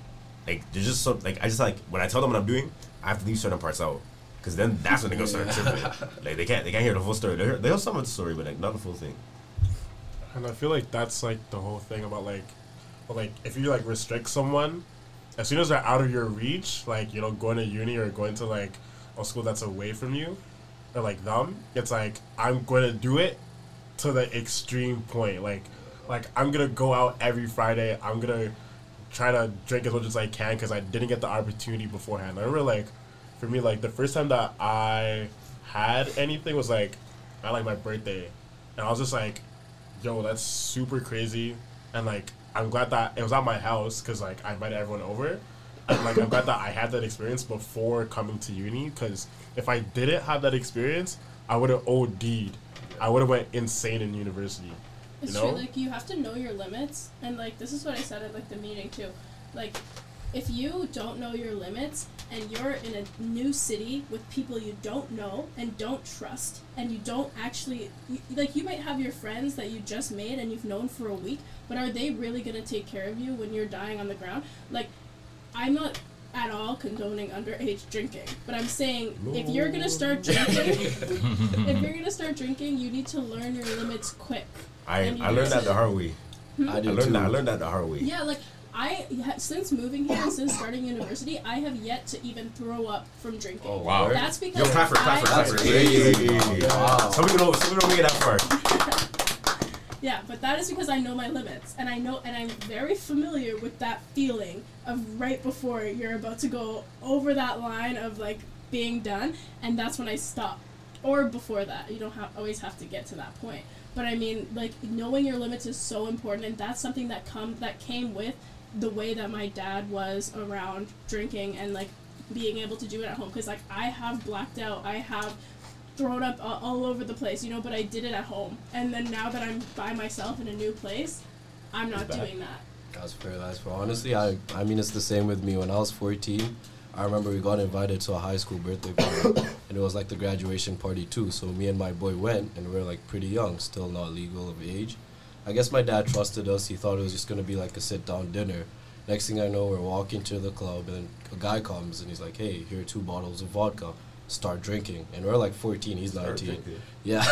like there's just some like I just like when I tell them what I'm doing, I have to leave certain parts out. Cause then that's when they go start tripping. Like they can't hear the full story. They'll some of the story, but like not the full thing. And I feel like that's like the whole thing about like, well, like if you like restrict someone, as soon as they're out of your reach, like you know going to uni or going to like a school that's away from you, or like them, it's like I'm going to do it to the extreme point. Like I'm gonna go out every Friday. I'm gonna try to drink as much as I can because I didn't get the opportunity beforehand. I remember like. For me, like, the first time that I had anything was, like, at, like, my birthday. And I was just like, yo, that's super crazy. And, like, I'm glad that it was at my house because, like, I invited everyone over. And, like, I'm glad that I had that experience before coming to uni because if I didn't have that experience, I would have OD'd. I would have went insane in university. It's you know? true, like, you have to know your limits. And, like, this is what I said at, like, the meeting, too. Like, if you don't know your limits and you're in a new city with people you don't know and don't trust and you don't actually like you might have your friends that you just made and you've known for a week, but are they really going to take care of you when you're dying on the ground? Like, I'm not at all condoning underage drinking, but I'm saying if you're going to start drinking, you need to learn your limits quick. I learned that the hard way. I learned that the hard way. Yeah, like since moving here and since starting university, I have yet to even throw up from drinking. Oh wow! That's because clap for. That's crazy. Wow. Some people don't make it that far. Yeah, but that is because I know my limits, and I'm very familiar with that feeling of right before you're about to go over that line of like being done, and that's when I stop. Or before that, you don't always have to get to that point. But I mean, like knowing your limits is so important, and that's something that came with the way that my dad was around drinking and like being able to do it at home. Because like I have blacked out, I have thrown up all over the place, you know, but I did it at home. And then now that I'm by myself in a new place, I'm not doing that. That's fair. Honestly, I mean, it's the same with me. When I was 14, I remember we got invited to a high school birthday party, and it was like the graduation party too. So me and my boy went, and we were like pretty young, still not legal of age. I guess my dad trusted us. He thought it was just going to be like a sit-down dinner. Next thing I know, we're walking to the club, and a guy comes, and he's like, hey, here are 2 bottles of vodka. Start drinking. And we're like 14, he's 19. Yeah.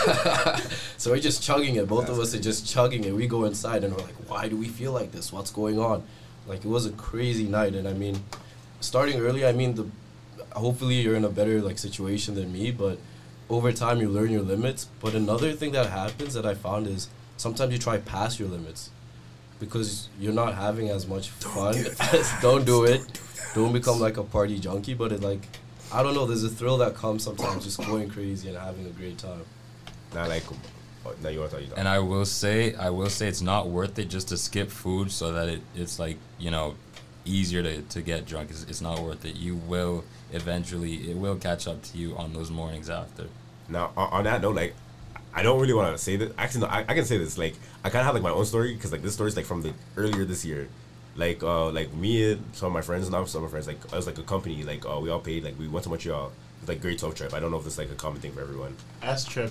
So we're just chugging it. Both of us are just chugging it. We go inside, and we're like, why do we feel like this? What's going on? Like, it was a crazy night. And I mean, starting early, I mean, hopefully you're in a better like situation than me, but over time you learn your limits. But another thing that happens that I found is sometimes you try past your limits because you're not having as much fun. Don't do it. Don't become like a party junkie. But it like, I don't know, there's a thrill that comes sometimes just going crazy and having a great time. Not like, now you want to tell you that. And I will say it's not worth it just to skip food so that it's like, you know, easier to get drunk. It's not worth it. You will eventually, it will catch up to you on those mornings after. Now, on that note, like, I don't really want to say this. Actually, no, I can say this. Like, I kind of have like my own story because like this story is like from the earlier this year. Like me and some of my friends, like it was like a company. Like we all paid. Like we went to Montreal. It's like grade 12 trip. I don't know if this is like a common thing for everyone. S trip.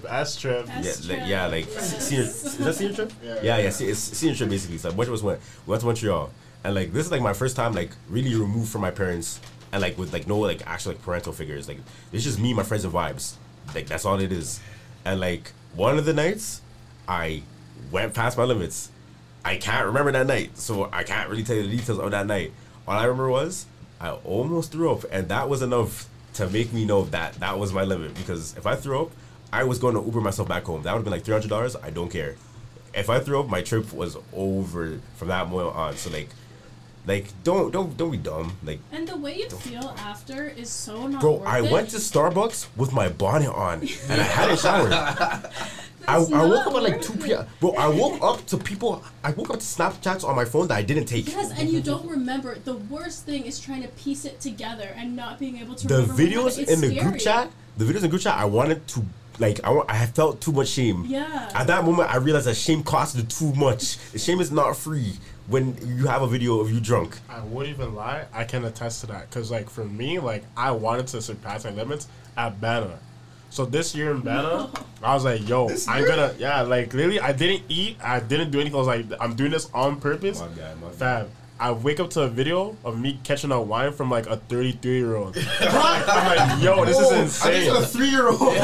Yeah, like senior. Is that senior trip? Yeah. It's senior trip basically. So bunch of us went to Montreal, and like this is like my first time like really removed from my parents and like with like no like actual like parental figures. Like it's just me, my friends, and vibes. Like that's all it is. And like one of the nights, I went past my limits. I can't remember that night, so I can't really tell you the details of that night. All I remember was I almost threw up, and that was enough to make me know that that was my limit. Because if I threw up, I was going to Uber myself back home. That would have been like $300. I don't care. If I threw up, my trip was over from that moment on. So like don't be dumb. Like, and the way you feel after is so not bro, worth I it. went to Starbucks with my bonnet on, and I hadn't showered. I woke up at like 2 p.m. Bro, I woke up to Snapchats on my phone that I didn't take. Yes, and you don't remember. The worst thing is trying to piece it together and not being able to The remember. videos in the group chat, I wanted to, like, I felt too much shame. Yeah. At that moment, I realized that shame costed too much. Shame is not free when you have a video of you drunk. I wouldn't even lie. I can attest to that. Because, like, for me, like, I wanted to surpass my limits at Banner. So this year in Banner, I was like, yo, I'm gonna, like, literally, I didn't eat. I didn't do anything. I was like, I'm doing this on purpose. My bad. Fam, I wake up to a video of me catching a wine from like a 33-year-old. I'm like, yo, this is insane. a 3-year-old. Wait.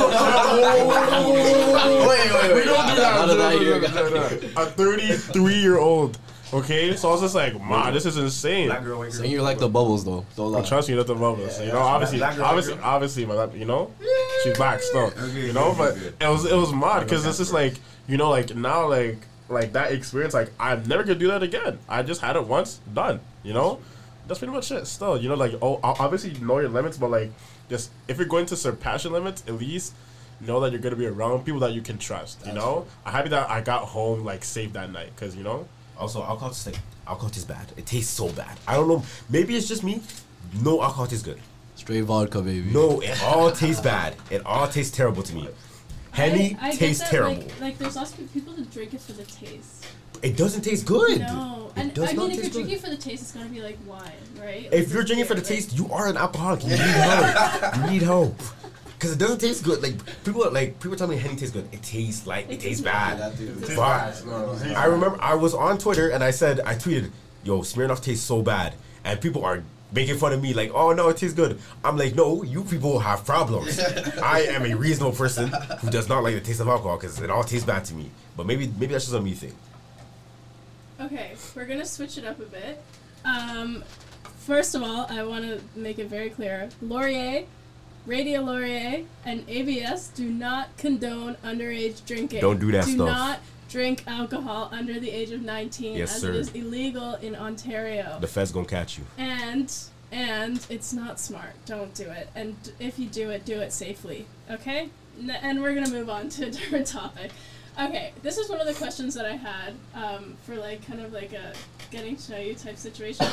We don't do that. How did I hear? A 33-year-old. Okay, so I was just like, man, this is insane. Black girl, white girl. Saying you're like the bubbles though. Don't lie. But trust me, nothing about us. Yeah, You know, yeah, obviously, black girl, obviously, white girl. obviously, but that, you know, she's black still. Okay, You know, okay, but good. it was mad because it's just like, you know, like now, like that experience, like I'm never gonna do that again. I just had it once, done. You know, that's pretty much it. Still, you know, like obviously know your limits, but like just if you're going to surpass your limits, at least know that you're gonna be around people that you can trust. You know, I'm happy that I got home like safe that night because you know. Also, alcohol tastes bad. It tastes so bad. I don't know. Maybe it's just me. No alcohol tastes good. Straight vodka, baby. No, it all tastes bad. It all tastes terrible to me. Henny I get tastes that, terrible. Like there's lots of people that drink it for the taste. It doesn't taste good. No, It and does I not mean, if you're taste good. drinking for the taste, it's gonna be like wine, right? If you're drinking for the taste, you are an alcoholic. You need help. You need help. Because it doesn't taste good. Like people tell me Henny tastes good. It tastes bad. That dude. But I remember I was on Twitter and I tweeted, "Yo, Smirnoff tastes so bad," and people are making fun of me like, "Oh no, it tastes good." I'm like, "No, you people have problems. I am a reasonable person who does not like the taste of alcohol because it all tastes bad to me." But maybe that's just a me thing. Okay, we're gonna switch it up a bit. First of all, I want to make it very clear: Laurier, Radio Laurier, and ABS do not condone underage drinking. Don't do that do stuff. Do not drink alcohol under the age of 19, Yes, as sir. it is illegal in Ontario. The Fed's gonna catch you. And it's not smart. Don't do it. And if you do it safely. Okay? And we're gonna move on to a different topic. Okay, this is one of the questions that I had for like kind of like a getting to know you type situation.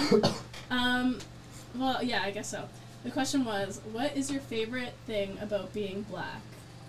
Well, yeah, I guess so. The question was, what is your favorite thing about being black?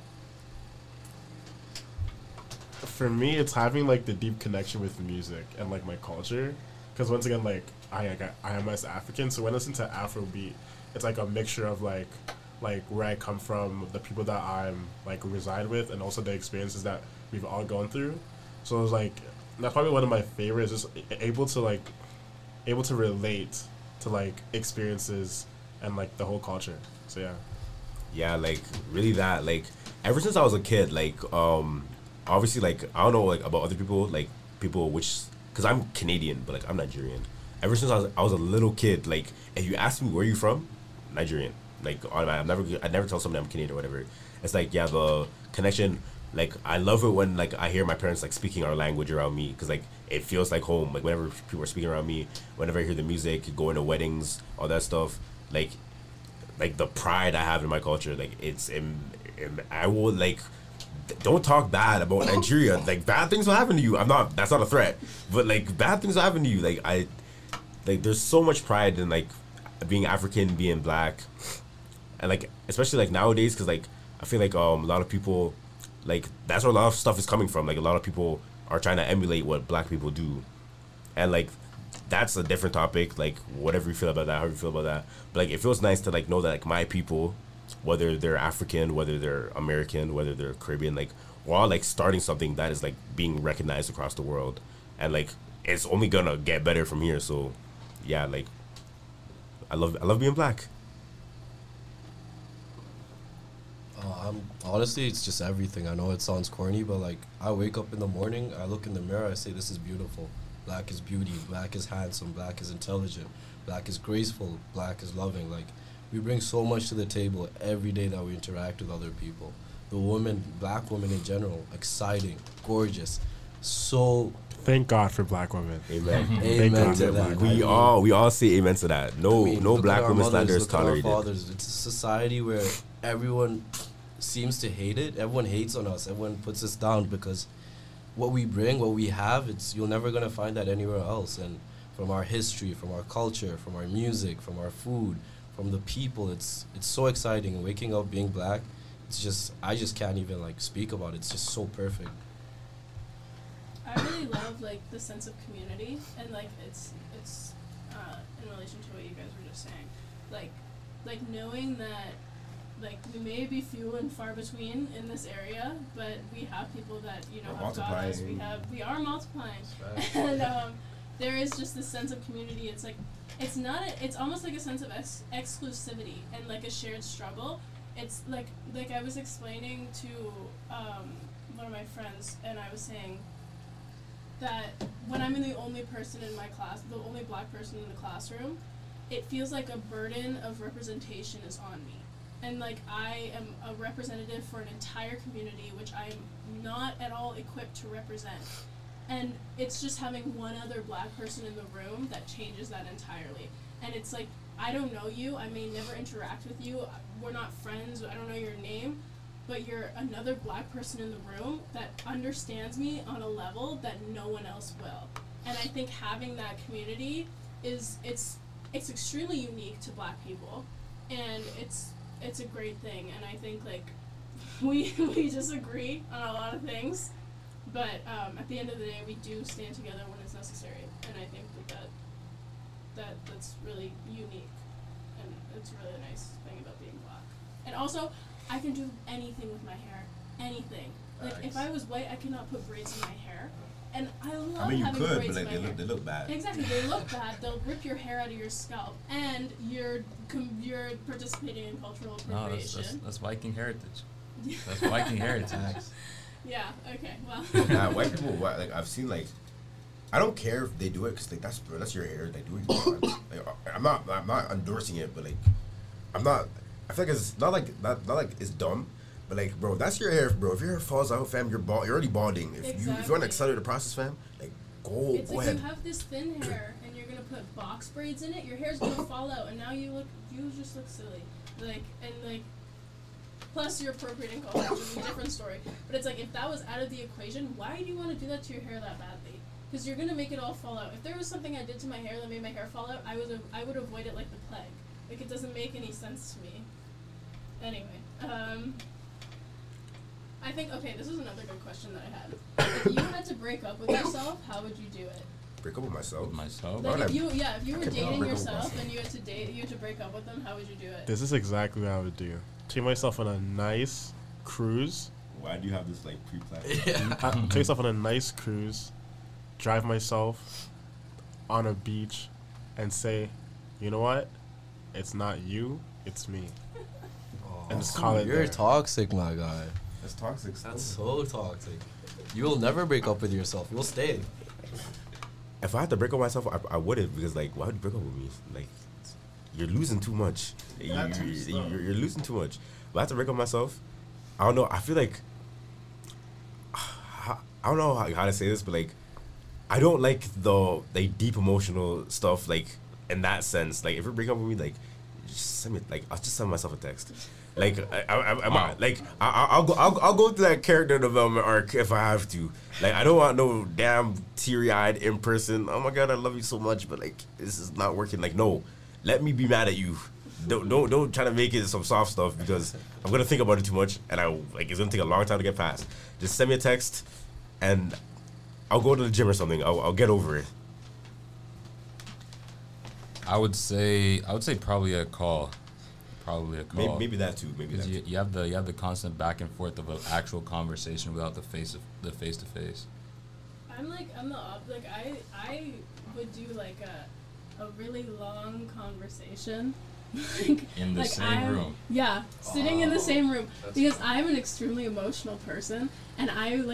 For me, it's having like the deep connection with music and like my culture. Because once again, like I am as African, so when I listen to Afrobeat, it's like a mixture of like where I come from, the people that I'm like reside with, and also the experiences that we've all gone through. So it's like that's probably one of my favorites. Just able to relate to like experiences and like the whole culture. So yeah. Yeah, like really that like ever since I was a kid, like obviously like I don't know like about other people like people which because I'm Canadian but like I'm Nigerian. Ever since I was a little kid, like if you ask me where you from, Nigerian. Like I never tell somebody I'm Canadian or whatever. It's like yeah the connection. Like I love it when like I hear my parents like speaking our language around me because like it feels like home. Like whenever people are speaking around me, whenever I hear the music, going to weddings, all that stuff. Like the pride I have in my culture, like I will like don't talk bad about Nigeria. Like bad things will happen to you. That's not a threat, but like bad things will happen to you. Like there's so much pride in like being African, being black, and like especially like nowadays because like I feel like a lot of people like that's where a lot of stuff is coming from. Like a lot of people are trying to emulate what black people do, and like that's a different topic. Like whatever you feel about that, how you feel about that. But like it feels nice to like know that like my people, whether they're African, whether they're American, whether they're Caribbean, like we're all like starting something that is like being recognized across the world, and like it's only gonna get better from here. So yeah, like I love being black. Honestly, it's just everything. I know it sounds corny, but like I wake up in the morning, I look in the mirror, I say this is beautiful. Black is beauty, black is handsome, black is intelligent, black is graceful, black is loving. Like we bring so much to the table every day that we interact with other people. The women, black women in general, exciting, gorgeous, so. Thank God for black women. Amen. Amen to that. We all say amen to that. No Look black at our women mothers, slander is look at our tolerated. fathers. It's a society where everyone seems to hate it. Everyone hates on us. Everyone puts us down because what we bring, what we have, you're never gonna find that anywhere else. And from our history, from our culture, from our music, from our food, from the people, it's so exciting. Waking up being black, I just can't even like speak about it. It's just so perfect. I really love like the sense of community, and like it's in relation to what you guys were just saying, like knowing that like we may be few and far between in this area, but we have people that have got us. We are multiplying, and there is just this sense of community. It's like, it's not, it's almost like a sense of exclusivity and like a shared struggle. It's like I was explaining to one of my friends, and I was saying that when I'm the only person in my class, the only black person in the classroom, it feels like a burden of representation is on me. And like I am a representative for an entire community, which I am not at all equipped to represent. And it's just having one other black person in the room that changes that entirely. And it's like, I don't know you, I may never interact with you, we're not friends, I don't know your name, but you're another black person in the room that understands me on a level that no one else will. And I think having that community it's extremely unique to black people, and it's a great thing. And I think like we disagree on a lot of things, but at the end of the day we do stand together when it's necessary, and I think that's really unique, and it's a really nice thing about being black. And also, I can do anything with my hair, anything. Like if I was white, I could not put braids in my hair, and I love having braids in my hair. I mean, you could, but like they look bad. Exactly, they look bad. They'll rip your hair out of your scalp, and you're participating in cultural appropriation. That's Viking heritage. That's Viking heritage. Yeah. Okay. Well. Nah, white people. Like I've seen like. I don't care if they do it because like that's your hair. They do what you want. Like, I'm not endorsing it, but like I'm not. I feel like it's not like it's dumb, but like bro, that's your hair, bro. If your hair falls out, fam, you're already balding. If you want to accelerate the process, fam, like go like ahead. You have this thin hair and you're gonna put box braids in it. Your hair's gonna fall out, and now you just look silly. Plus you're appropriating culture, which is a different story. But it's like if that was out of the equation, why do you want to do that to your hair that badly? Because you're gonna make it all fall out. If there was something I did to my hair that made my hair fall out, I would avoid it like the plague. Like it doesn't make any sense to me. Anyway, I think this is another good question that I had. If you had to break up with yourself, how would you do it? Break up with myself? Like if you were dating yourself and you had to break up with them, how would you do it? This is exactly what I would do. Take myself on a nice cruise. Why do you have this like pre-planned? Take myself on a nice cruise. Drive myself on a beach and say, you know what? It's not you, it's me. And just call it. You're toxic, my guy. That's toxic. That's so toxic. You'll never break up with yourself. You'll stay. If I had to break up with myself, I wouldn't, because like, why would you break up with me? Like, you're losing too much. You're losing too much. If I had to break up with myself, I don't know. I feel like I don't know how to say this, but like, I don't like the deep emotional stuff, like in that sense. Like if you break up with me, like just send me, like I'll just send myself a text. Like I'll go through that character development arc if I have to. Like I don't want no damn teary-eyed in person. Oh my god, I love you so much, but like this is not working. Like no, let me be mad at you. Don't try to make it some soft stuff, because I'm gonna think about it too much, and it's gonna take a long time to get past. Just send me a text, and I'll go to the gym or something. I'll get over it. I would say probably a call. Maybe that too. You have the constant back and forth of an actual conversation without the face to face. I'm the like I would do like a really long conversation. In the same room. Yeah, sitting in the same room, because I'm an extremely emotional person, and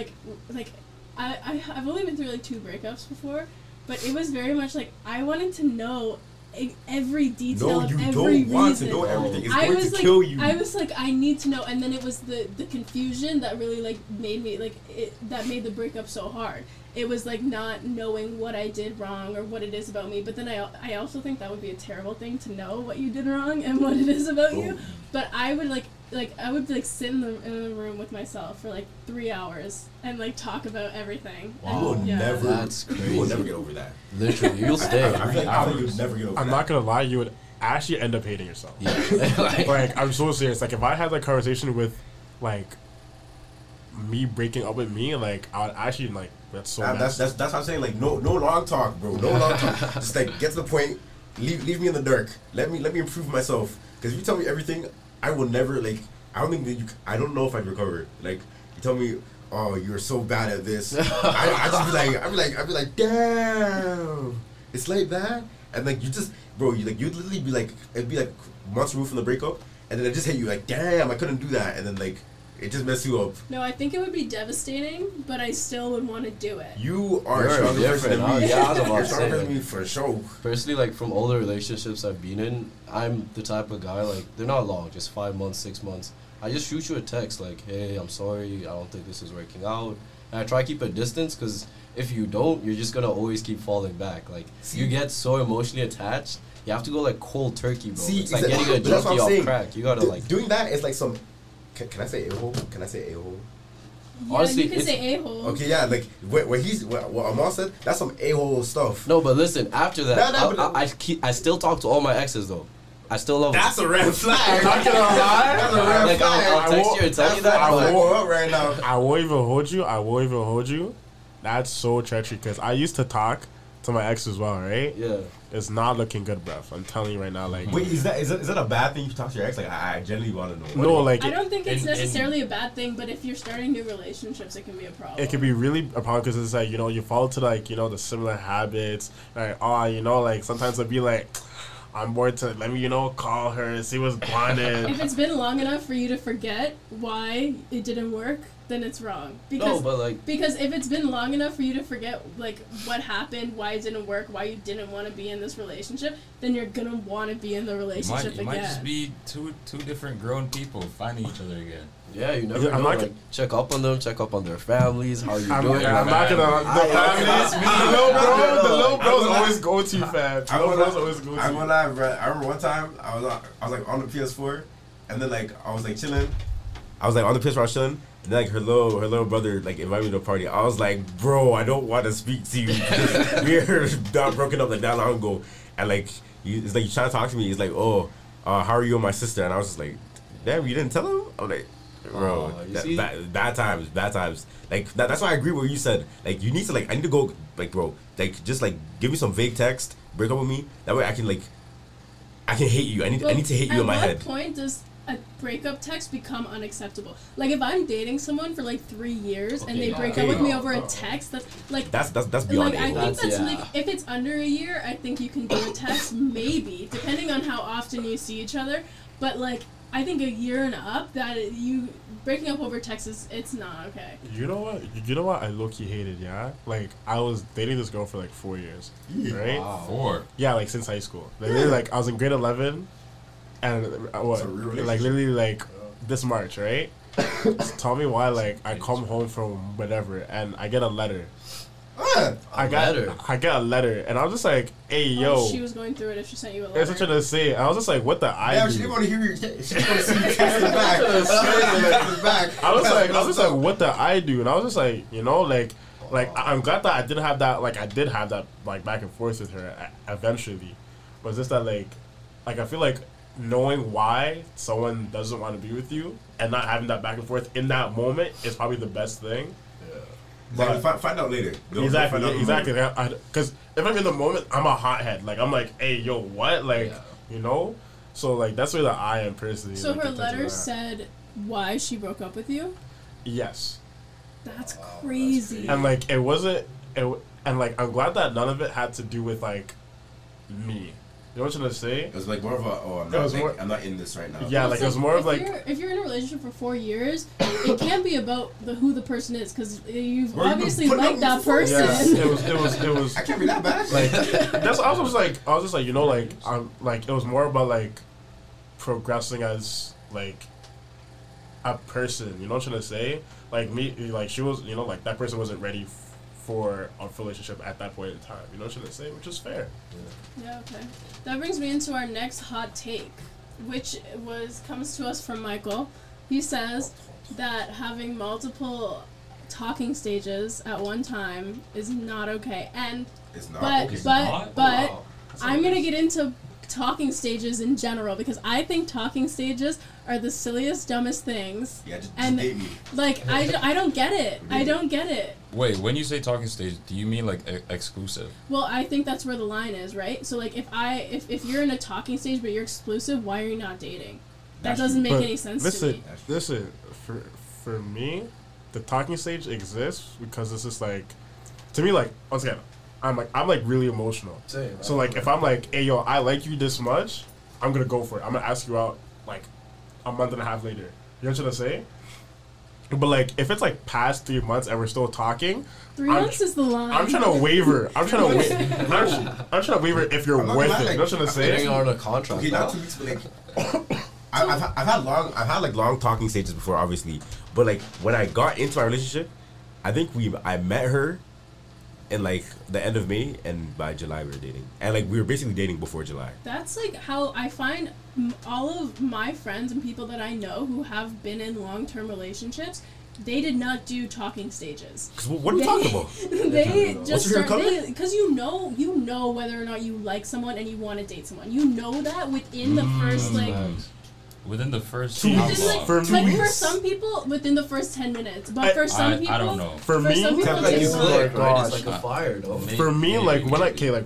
I've only been through like 2 breakups before, but it was very much like I wanted to know every detail of every reason. No, you don't want to know everything. It's going to kill you. I was like, I need to know, and then it was the confusion that really like made me that made the breakup so hard. It was like not knowing what I did wrong or what it is about me. But then I also think that would be a terrible thing to know what you did wrong and what it is about you. But I would sit in the room with myself for like 3 hours and like talk about everything. Wow. That's crazy. You will never get over that. Literally, you'll stay. I feel like you'll never get over that. I'm not gonna lie, you would actually end up hating yourself. Yeah. Like I'm so serious. Like if I had that conversation with like me breaking up with me, like I would actually like that's so. That's what I'm saying. Like no long talk, bro. No long talk. Just like get to the point. Leave me in the dark. Let me improve myself. Because if you tell me everything, I will never like. I don't think that I don't know if I'd recover. Like you tell me, oh, you're so bad at this. I just I'd be like, damn, it's like that, and like you just, bro, you'd literally be like, it'd be like months removed from the breakup, and then it just hit you like, damn, I couldn't do that, and then like it just messed you up. No, I think it would be devastating, but I still would want to do it. You are You're a stronger person different, than huh? me. Yeah, I was about You're to stronger say than that. me for sure. Personally, like from all the relationships I've been in, I'm the type of guy, like, they're not long, just 5 months, 6 months. I just shoot you a text like, hey, I'm sorry, I don't think this is working out. And I try to keep a distance, because if you don't, you're just gonna always keep falling back. Like, See? you get so emotionally attached, you have to go like cold turkey, bro. See, it's like getting a but that's what junkie I'm off saying. crack. You gotta like, Doing that is like some. Can I say a-hole? Can I say a-hole? Yeah, Honestly, you can it's- say a-hole. Okay, yeah, like what Amal said, that's some a-hole stuff. no, but listen, after that, No, but- I still talk to all my exes though. I still love them. That's a red flag. Not gonna lie. That's a red Like, flag. I'll text you and tell you that, I but- woke up right now. I won't even hold you. I won't even hold you. That's so treacherous because I used to talk to my ex as well, right? Yeah. It's not looking good, bruv. I'm telling you right now, like. Wait, is that a bad thing you talk to your ex? Like, I genuinely want to know. No, like I don't think it's in- necessarily a bad thing, but if you're starting new relationships, it can be a problem. it could be really a problem because it's like, you know, you fall to like, you know, the similar habits. Like, oh, you know, like sometimes it'd be like, I'm bored to let me, you know, call her, see what's going If on. it's been long enough for you to forget why it didn't work, then it's wrong. No, but like, Because if it's been long enough for you to forget like what happened, why it didn't work, why you didn't want to be in this relationship, then you're gonna want to be in the You relationship might again. just be two different grown people finding each other again. yeah, you never Yeah, I'm know. not Like, check up on them, check up on their families, how you I'm, doing. I'm not gonna. The families, the little bros always go to fam. The little bros always go I'm to. gonna lie, bro. I remember one time I was like on the PS4, and then like I was like chilling. I was like on the PS4 chilling, and then like her little brother like invited me to a party. I was like, bro, I don't want to speak to you. We're not broken up like that long ago, and like it's like you trying to talk to me. He's like, oh, how are you and my sister? And I was just like, damn, you didn't tell him. I'm like, bro, you see? bad times. Like that's why I agree with what you said. Like you need to like I need to go like bro, like just like give me some vague text, break up with me. That way I can hate you. I need to hate you in my head. At what point does a breakup text become unacceptable? Like if I'm dating someone for like 3 years and they Okay, break okay. up with me over a text, that's like That's beyond like I it. think That's- that's yeah. like if it's under a year, I think you can do a text maybe, depending on how often you see each other. But like I think a year and up, that you breaking up over text is it's not okay. You know what? You know what? I low key hated. Yeah, like I was dating this girl for like 4 years, right? Wow. 4. Yeah, like since high school. Like, literally, like I was in grade 11, and what? It's a real Like literally, like this March, right? Tell me why? Like I come home from whatever, and I get a letter. I got a letter, and I was just like, "Hey, yo." Oh, she was going through it if she sent you a letter. That's what I'm trying to say. I was just like, "What the I Damn, do?" she didn't want to hear you. She didn't want to see you text her back. She didn't want to text her back. I was just like, what the I do? And I was just like, you know, like I'm glad that I did have that, like back and forth with her eventually. But it's just that, like I feel like knowing why someone doesn't want to be with you and not having that back and forth in that moment is probably the best thing. Exactly. Find out later. Don't Exactly, find out in the exactly. moment. Because if I'm in the moment, I'm a hothead. Like I'm like, hey, yo, what? Like, Yeah. you know. So like that's where the I am personally. So like, her in terms of letter that. said why she broke up with you? Yes. That's Wow, crazy. that's And like it wasn't and like I'm glad that none of it had to do with like me. You know what I'm trying to say? It was like more of a I'm not in this right now. Yeah, like it was more of like if you're in a relationship for 4 years, it can't be about who the person is because you've Well, you obviously put liked up that with the first- person. yes, it was I can't be that bad. like that's I was just like you know like I'm like it was more about like progressing as like a person. You know what I'm trying to say? Like me, like she was, you know, like that person wasn't ready for a relationship at that point in time. You know what I'm trying to say? Which is fair. Yeah, okay. That brings me into our next hot take, which comes to us from Michael. He says that having multiple talking stages at one time is not okay. And It's not. but okay. but Wow. I'm gonna get into talking stages in general because I think talking stages are the silliest, dumbest things. Yeah, just and date me. like I don't get it. I don't get it. Wait, when you say talking stage, do you mean like exclusive? Well, I think that's where the line is, right? So like if you're in a talking stage but you're exclusive, why are you not dating? That That's doesn't make But any sense listen, to me. listen. For me, the talking stage exists because it's just like, to me, like, once again, I'm like really emotional. Same. So like if I'm like, hey yo, I like you this much, I'm gonna go for it. I'm gonna ask you out like a month and a half later. You know what I'm saying? But like if it's like past 3 months and we're still talking, 3 months is the line. I'm trying to waver. I'm trying to waver if you're I'm not with gonna it. lie, You know what I'm Getting saying? on a contract. Okay, now. not 2 weeks, but like I've had long talking stages before, obviously. But like when I got into my relationship, I think I met her in like the end of May, and by July we were dating, and like we were basically dating before July. That's like how I find all of my friends and people that I know who have been in long-term relationships, they did not do talking stages. Cause what are you talking about? They What's just your start favorite color? because you know whether or not you like someone and you want to date someone. You know that within the first like Within the first 2 how weeks. long? For like for weeks. some people within the first 10 minutes, but for some people I don't know. For For me, some people, Like it's it's not. lit, right? gosh. It's like a fire, though. for me, like when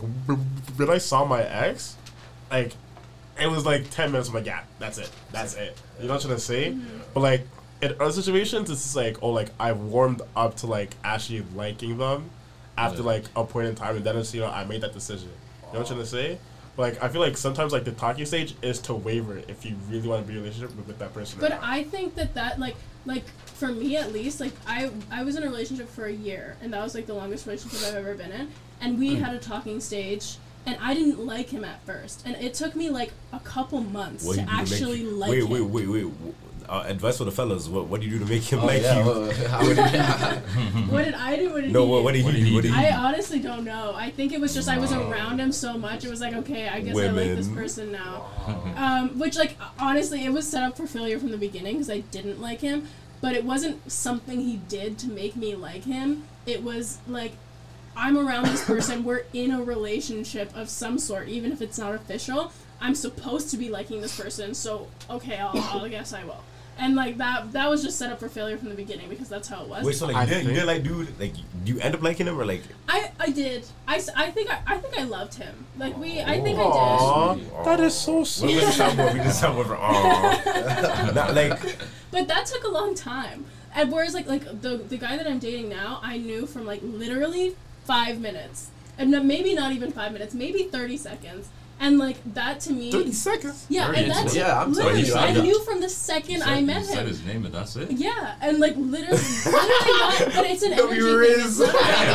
I saw my ex, like it was like 10 minutes. I'm like, yeah, that's it. You know what I'm trying to say? But like in other situations, it's just like, oh, like I've warmed up to like actually liking them after like a point in time, and then it's, you know, I made that decision. You know what I'm trying to say? But like I feel like sometimes like the talking stage is to waver if you really want to be in a relationship with that person. or But not. I think that like for me at least, like I was in a relationship for a year, and that was like the longest relationship I've ever been in, and we had a talking stage, and I didn't like him at first, and it took me like a couple months What to do you do to make actually you- like him. Wait. Advice for the fellas. What do you do to make him Oh, like yeah, you? well, how would What did I do? What did No, he do? what did What he did do? he What did do? he I honestly don't know. I think it was just I was around him so much. It was like, okay, I guess I like this Women. person now. Which, like, honestly, it was set up for failure from the beginning because I didn't like him. But it wasn't something he did to make me like him. It was like, I'm around this person. We're in a relationship of some sort, even if it's not official. I'm supposed to be liking this person, so okay, I'll guess I will. And like that was just set up for failure from the beginning because that's how it was. Wait, so like I you didn't think- like dude? Like do you end up liking him or like? I did. I think I loved him. Like I think I Aw, did. that is so What sweet. was the soundboard? We did soundboard for Not like But that took a long time. And whereas like the guy that I'm dating now, I knew from like literally 5 minutes. And maybe not even 5 minutes, maybe 30 seconds. And like that to me 30 seconds. yeah, 30 and that's Yeah, I'm literally telling I you, knew from the second I met You said him. his name, and that's it. Yeah, and like literally not, but it's an energy thing. It's not,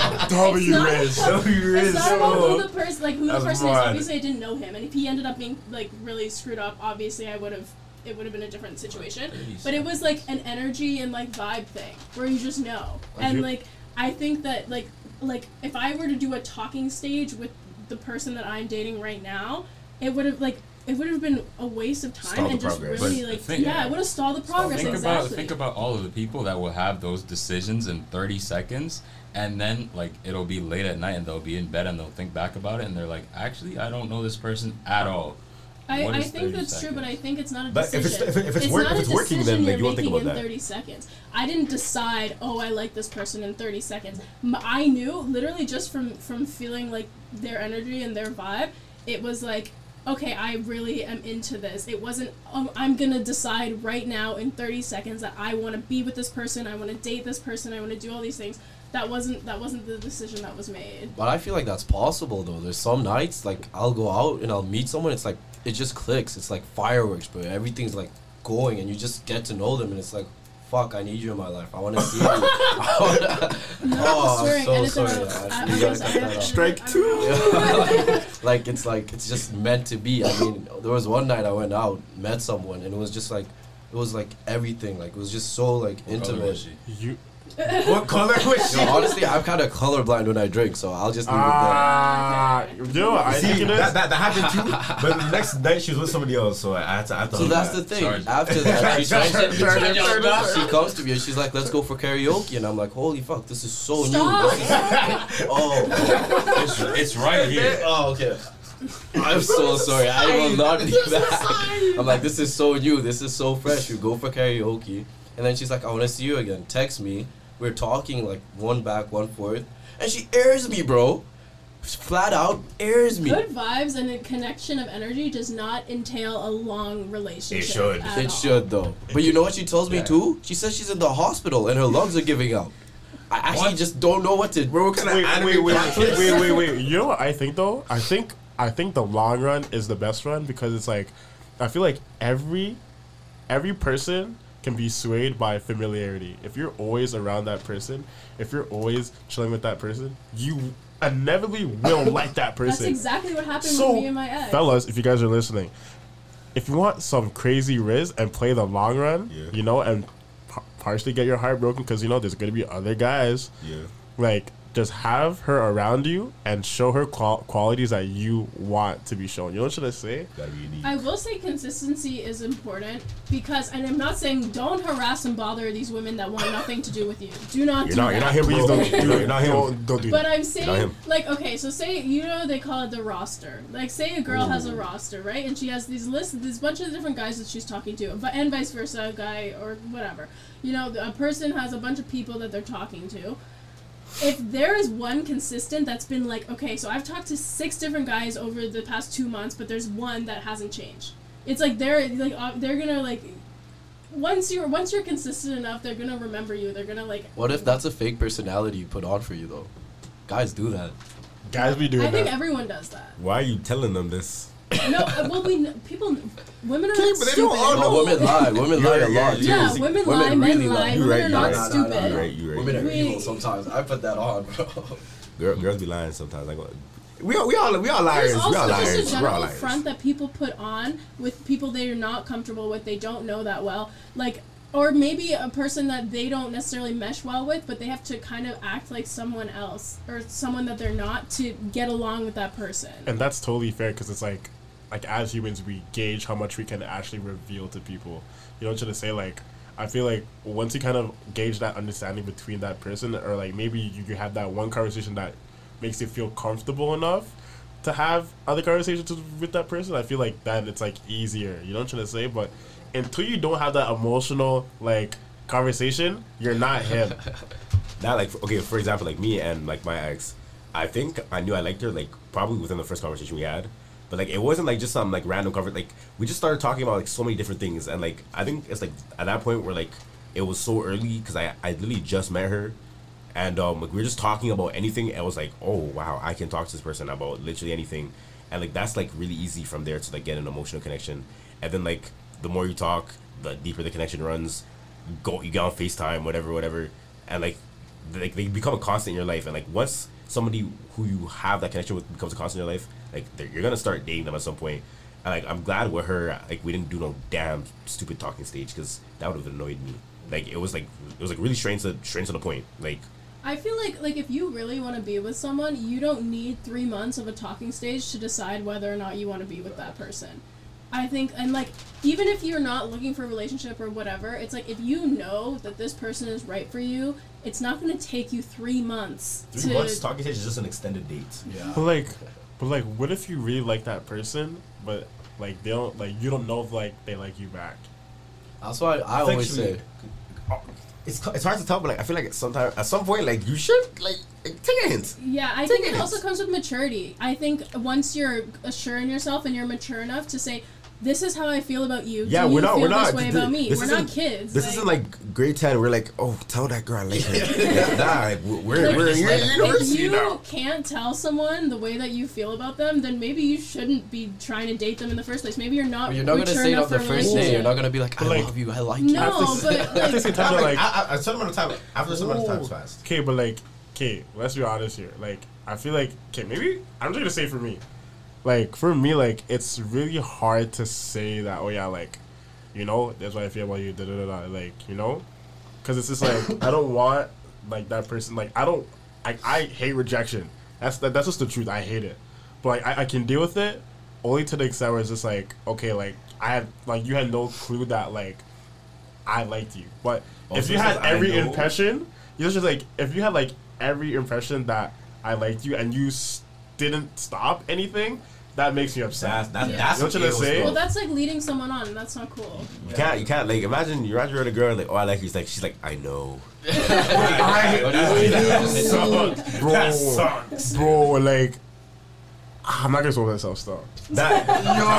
W not- Riz. It's not about who the person, like who the That's person is. mad. Obviously, I didn't know him, and if he ended up being like really screwed up, obviously, it would have been a different situation. But it was like an energy and like vibe thing where you just know, and like I think that like if I were to do a talking stage with the person that I'm dating right now, it would have been a waste of time Stall the and just progress. really But like think- it would have stalled the progress. Think about all of the people that will have those decisions in 30 seconds, and then like it'll be late at night and they'll be in bed and they'll think back about it and they're like, actually, I don't know this person at all. What I is think 30 that's true, but I seconds? think it's not a But if decision. it's- if it's not a working, decision then, like, you're you won't think making about in that. 30 seconds. I didn't decide, oh, I like this person in 30 seconds. I knew, literally just from feeling, like, their energy and their vibe, it was like, okay, I really am into this. It wasn't, I'm gonna decide right now in 30 seconds that I want to be with this person, I want to date this person, I want to do all these things. That wasn't the decision that was made. But I feel like that's possible though. There's some nights like I'll go out and I'll meet someone. It's like it just clicks. It's like fireworks, bro. Everything's like going, and you just get to know them, and it's like, fuck, I need you in my life. I want to see you. Oh, I'm so sorry. You gotta cut that out. Strike two. Like it's just meant to be. I mean, there was one night I went out, met someone, and it was just like, it was like everything. Like it was just so like What color intimate. was she? You. what color was Yo, honestly, I'm kind of colorblind when I drink, so I'll just leave it there. I See, think it is. that happened too. But the next night she was with somebody else, so I had to. So that's the thing. Charge. After that, Charge. she comes to me and she's like, "Let's go for karaoke," and I'm like, "Holy fuck, this is so Stop. new." This is, oh, It's right here. oh, okay. I'm so sorry. I will not be back. I'm like, this is so new. This is so fresh. You go for karaoke, and then she's like, "I want to see you again." Text me. We're talking like one back, one forth, and she airs me, bro. flat out airs me. Good vibes and a connection of energy does not entail a long relationship. It should. at It all. should though. But you know what she tells me Yeah. too? She says she's in the hospital and her lungs are giving out. I actually What? just don't know what to. Bro, what kind Wait, of anime wait, wait, plot twist? wait. You know what I think though? I think the long run is the best run because it's like, I feel like every person can be swayed by familiarity. If you're always around that person, if you're always chilling with that person, you inevitably will like that person. That's exactly what happened So, with me and my ex. fellas, if you guys are listening, if you want some crazy riz and play the long run, Yeah. you know, and partially get your heart broken because you know there's gonna be other guys. Yeah. Like, just have her around you and show her qualities that you want to be shown. You know what should I say? Gotta be unique. I will say consistency is important because, and I'm not saying don't harass and bother these women that want nothing to do with you. Do not do that. You're not him, Please bro. don't do You're it. not him. Don't do But that. I'm Not saying, him. like, okay, so say, you know, they call it the roster. Like, say a girl has a roster, right? And she has these lists, this bunch of different guys that she's talking to, and vice versa, a guy or whatever. You know, a person has a bunch of people that they're talking to. If there is one consistent that's been like, okay, so I've talked to 6 different guys over the past 2 months, but there's one that hasn't changed. It's like they're gonna like once you're consistent enough, they're gonna remember you. They're gonna like. What if that's a fake personality you put on for you though? Guys do that. Guys be doing I think that. everyone does that. Why are you telling them this? No, well, women are Okay, not but they stupid. don't all know. Oh, women lie. Women lie a lot too. Yeah, women lie, men really lie. You Women right, are you not right. stupid. You're right. You're right. Women are We- evil sometimes. I put that on, bro. Girls be lying sometimes. Like, we all liars. There's We all also just a liars. We're all general liars. front that people put on with people they are not comfortable with, they don't know that well. Like, or maybe a person that they don't necessarily mesh well with, but they have to kind of act like someone else or someone that they're not to get along with that person. And that's totally fair because it's like as humans, we gauge how much we can actually reveal to people. You know what I'm trying to say? Like, I feel like once you kind of gauge that understanding between that person, or like maybe you have that one conversation that makes you feel comfortable enough to have other conversations with that person, I feel like that it's like easier. You know what I'm trying to say? But until you don't have that emotional like conversation, you're not him. That like okay, for example, like me and like my ex, I think I knew I liked her like probably within the first conversation we had, but like it wasn't like just some like random conversation. Like we just started talking about like so many different things, and like I think it's like at that point where like it was so early because I literally just met her, and like we were just talking about anything. And I was like, oh wow, I can talk to this person about literally anything, and like that's like really easy from there to like get an emotional connection, and then like the more you talk, the deeper the connection runs. You get on FaceTime, whatever, and like they become a constant in your life. And like once somebody who you have that connection with becomes a constant in your life, like you're gonna start dating them at some point. And like I'm glad with her, like we didn't do no damn stupid talking stage because that would have annoyed me. Like it was really straight to the point. Like I feel like if you really want to be with someone, you don't need 3 months of a talking stage to decide whether or not you want to be with that person. I think, and like, even if you're not looking for a relationship or whatever, it's like if you know that this person is right for you, it's not going to take you 3 months 3 months talking stage is just an extended date. Yeah. But like, what if you really like that person, but like they don't like you don't know if like they like you back? That's why I always say. It's hard to tell, but like I feel like sometimes at some point like you should like take a hint. Yeah, I think it also comes with maturity. I think once you're sure in yourself and you're mature enough to say, this is how I feel about you. Yeah, Do we're you not. feel We're not. this way about me. This We're not isn't- kids. This isn't like grade 10. We're like, oh, tell that girl I like her. Nah, like we're Like, in if university you now. can't tell someone the way that you feel about them, then maybe you shouldn't be trying to date them in the first place. Maybe you're not. You're not gonna mature say it enough on the for a first day. You're relationship. not gonna be like, I But, like, love you, I like you. No, but At the like, same time, like, a certain amount of time. After a certain amount of time has passed. okay, but like, okay, let's be honest here. Like, I feel like, okay, maybe I'm just gonna say for me, like, for me, like, it's really hard to say that. Oh yeah, like, you know, that's what I feel about you. Da da da da. Like, you know, because it's just like I don't want like that person. Like, I hate rejection. That's just the truth. I hate it. But like, I can deal with it only to the extent where it's just like, okay, like you had no clue that like I liked you. But if Also you had says, "I every know." impression, you just like if you had like every impression that I liked you and you didn't stop anything, that makes me upset. That's Yeah. that's You know what I'm what trying to say? well, that's like leading someone on, and that's not cool. You can't like imagine you're out with a girl like, oh, I like you. She's like I know. Bro, like I'm not gonna spoil myself still. That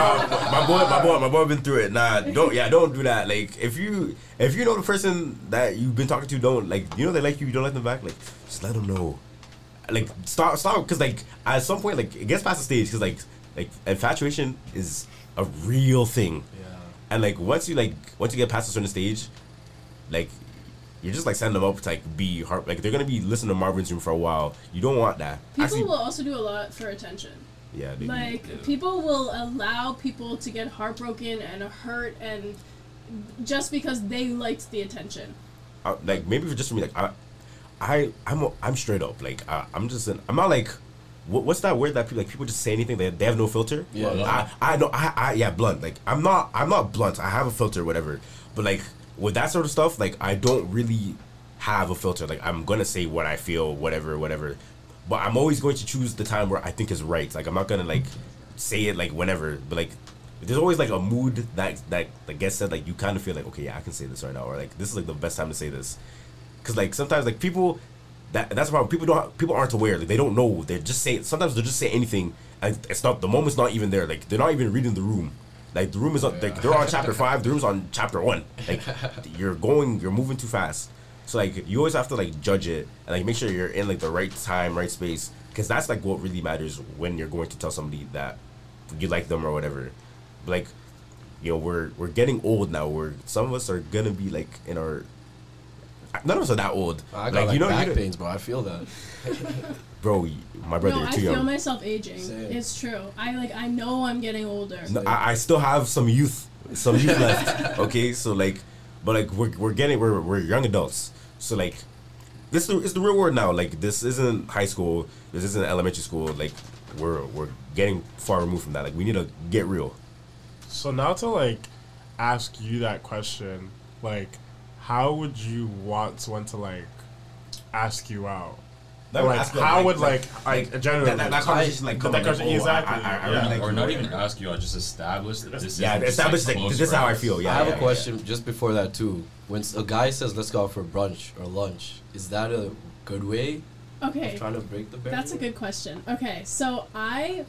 my boy been through it. Nah, don't do that. Like if you know the person that you've been talking to, don't like, you know, they like you don't let them back. Like just let them know. Like stop because like at some point like it gets past the stage because like infatuation is a real thing. Yeah. And like once you get past a certain stage, like you're just like sending them up to like be heart, like they're gonna be listening to Marvin's Room for a while. You don't want that. People will also do a lot for attention. Yeah, they Like, do. people will allow people to get heartbroken and hurt and just because they liked the attention. Like maybe just for me, like I'm straight up. Like I'm not like what's that word that people just say anything, they have no filter. Yeah. I know yeah, blunt. Like I'm not blunt. I have a filter, whatever. But like with that sort of stuff, like I don't really have a filter. Like I'm gonna say what I feel, whatever. But I'm always going to choose the time where I think is right. Like I'm not gonna like say it like whenever. But like there's always like a mood that gets said. Like you kind of feel like, okay, yeah, I can say this right now, or like this is like the best time to say this. Cause like sometimes like people that's why people aren't aware. Like they don't know. They're just saying. Sometimes they'll just say anything, and it's not, the moment's not even there. Like they're not even reading the room. Like the room is not, like they're on chapter 5. The room's on chapter 1. Like you're moving too fast. So like you always have to like judge it and like make sure you're in like the right time, right space, because that's like what really matters when you're going to tell somebody that you like them or whatever. But like, you know, we're getting old now. Some of us are gonna be like in our, none of us are that old. I got like, back pains, bro. I feel that. Bro, my brother, No, you're I too feel young. myself aging. Same. It's true. I know I'm getting older. No, I still have some youth left. Okay, so like, but like we're young adults. So like, this is the real world now. Like this isn't high school. This isn't elementary school. Like we're getting far removed from that. Like we need to get real. So now to like ask you that question, like, how would you want someone to like ask you out? Like, how would like generally that conversation like come that like, conversation, exactly. I Yeah. really like Or you. not even ask you, I just establish that this is Establish like this is how I feel. Yeah, I have yeah, a question just before that too. When a guy says let's go out for brunch or lunch, is that a good way Okay. of trying to break the barrier? That's a good question. Okay, so I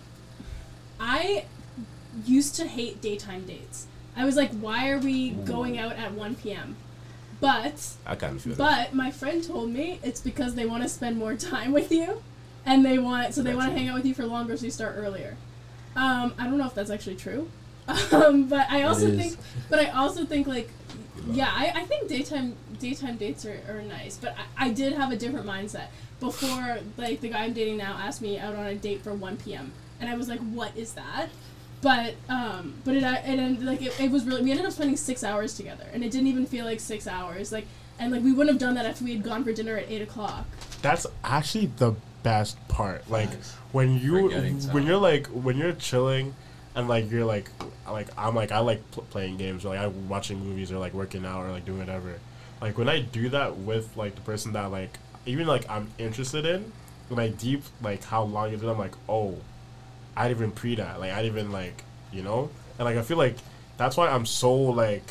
used to hate daytime dates. I was like, why are we going out at 1 p.m.? But I kind of feel that. but my friend told me it's because they want to spend more time with you, and they want to hang out with you for longer, so you start earlier. I don't know if that's actually true, but I also think like, yeah, I think daytime dates are nice, but I did have a different mindset before. Like the guy I'm dating now asked me out on a date for 1 p.m. and I was like, what is that? But it was really, we ended up spending 6 hours together, and it didn't even feel like 6 hours. Like, and like we wouldn't have done that if we had gone for dinner at 8 o'clock. That's actually the best part. Like when Forgetting time. when you're chilling, and like you're like I'm like I like playing games, or like I'm watching movies, or like working out, or like doing whatever. Like when I do that with like the person that like even like I'm interested in, when I deep like how long it's been, I'm like, oh, I didn't even pre that. Like I didn't even like, you know? And like I feel like that's why I'm so like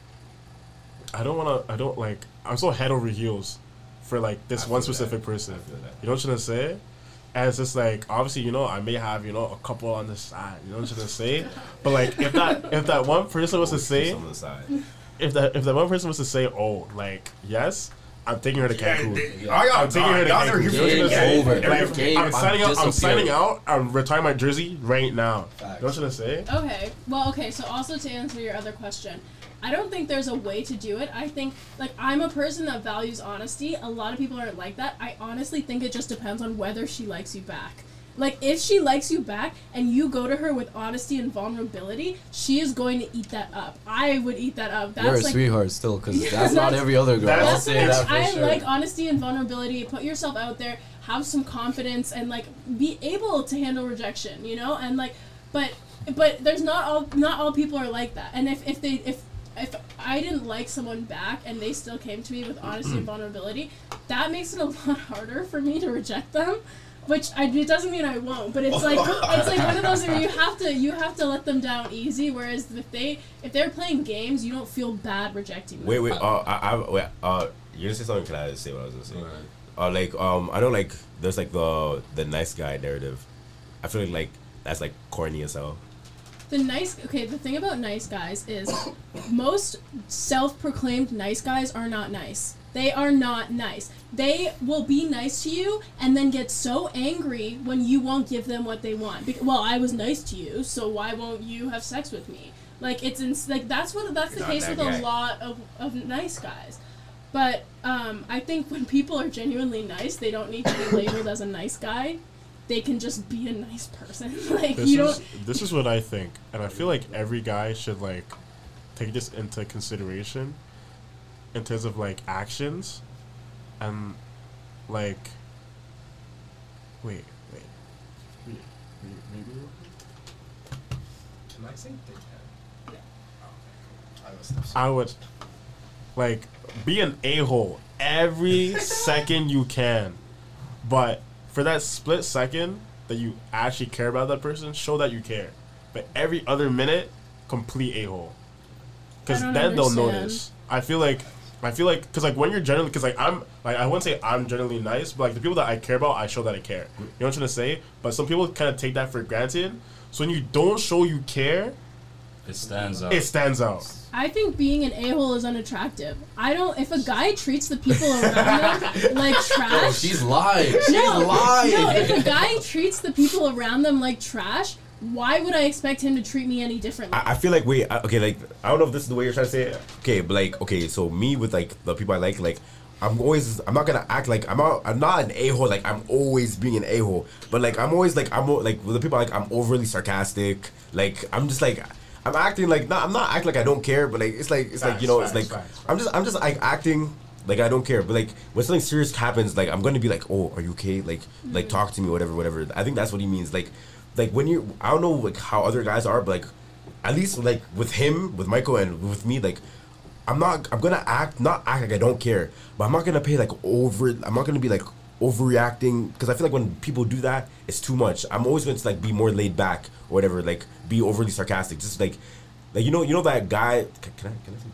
I'm so head over heels for like this one specific person. You know what I'm trying to say? And it's just like, obviously, you know, I may have, you know, a couple on the side. You know what I'm trying to say? But like if that one person was to say, Some on the side. if that one person was to say, oh, like, yes, I'm taking her to Cancun. I'm I'm taking her to Cancun. Game over. Like, Game I'm signing out. I'm disappeared. signing out. I'm retiring my jersey right now. Facts. You know what I'm trying to say? Okay. Well, okay. So also to answer your other question, I don't think there's a way to do it. I think, like, I'm a person that values honesty. A lot of people aren't like that. I honestly think it just depends on whether she likes you back. Like, if she likes you back and you go to her with honesty and vulnerability, she is going to eat that up. I would eat that up. That's You're a like, sweetheart still, because Yeah, that's not that's- every other girl. I'll that's- say that's that for I sure. like honesty and vulnerability. Put yourself out there, have some confidence, and like be able to handle rejection. You know, and like, but there's not all people are like that. And if I didn't like someone back and they still came to me with honesty and vulnerability, that makes it a lot harder for me to reject them. Which it doesn't mean I won't, but it's like one of those where you have to let them down easy. Whereas if they're playing games, you don't feel bad rejecting them. Wait. You're gonna say something? Can I say what I was gonna say? I know like there's like the nice guy narrative. I feel like that's like corny as hell. The thing about nice guys is most self-proclaimed nice guys are not nice. They are not nice. They will be nice to you and then get so angry when you won't give them what they want. Well, I was nice to you, so why won't you have sex with me? Like that's the case with a lot of nice guys. But I think when people are genuinely nice, they don't need to be labeled as a nice guy. They can just be a nice person. Like This is what I think, and I feel like every guy should like take this into consideration in terms of like actions, and like wait. Can I say dickhead? I would like be an a-hole every second you can, but for that split second that you actually care about that person, show that you care. But every other minute, complete a-hole. Because then they'll notice. I feel like, because like when you're generally, because like I wouldn't say I'm generally nice, but like the people that I care about, I show that I care. You know what I'm trying to say? But some people kind of take that for granted. So when you don't show you care, it stands out. It stands out. I think being an a-hole is unattractive. If a guy treats the people around them like trash... Oh, she's lying. She's lying. No, if a guy treats the people around them like trash, why would I expect him to treat me any differently? I feel like, okay, like, I don't know if this is the way you're trying to say it. Okay, but like, okay, so me with like the people I like, I'm not gonna act like I'm not an a-hole, like I'm always being an a-hole. But like I'm always like with the people I'm overly sarcastic. Like I'm just like I'm acting like I'm not acting like I don't care, but like it's like you know, it's like I'm just like acting like I don't care. But like when something serious happens, like I'm gonna be like, oh, are you okay? Like talk to me, whatever. I think that's what he means. Like when you, I don't know like how other guys are, but like at least like with him, with Michael, and with me, like I'm gonna not act like I don't care, but I'm not gonna pay like I'm not gonna be like overreacting, because I feel like when people do that, it's too much. I'm always going to like be more laid back or whatever, like be overly sarcastic, just like you know that guy. Can I say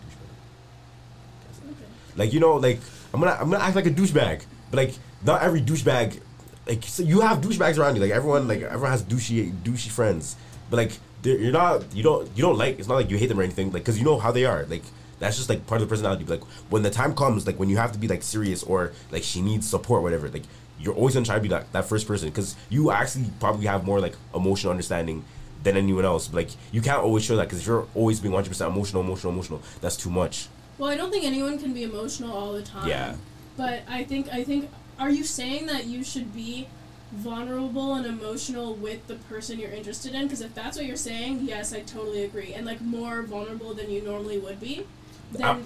douchebag? Okay. Like like I'm gonna act like a douchebag, but like not every douchebag. Like so you have douchebags around you. Like everyone has douchey friends, but like you don't like. It's not like you hate them or anything. Like because you know how they are. Like that's just like part of the personality. But, like when the time comes, like when you have to be like serious or like she needs support, whatever. Like you're always gonna try to be that first person, because you actually probably have more like emotional understanding than anyone else. But like you can't always show that, because if you're always being 100% emotional, that's too much. Well, I don't think anyone can be emotional all the time. Yeah. But I think. Are you saying that you should be vulnerable and emotional with the person you're interested in? Because if that's what you're saying, yes, I totally agree. And like more vulnerable than you normally would be. Then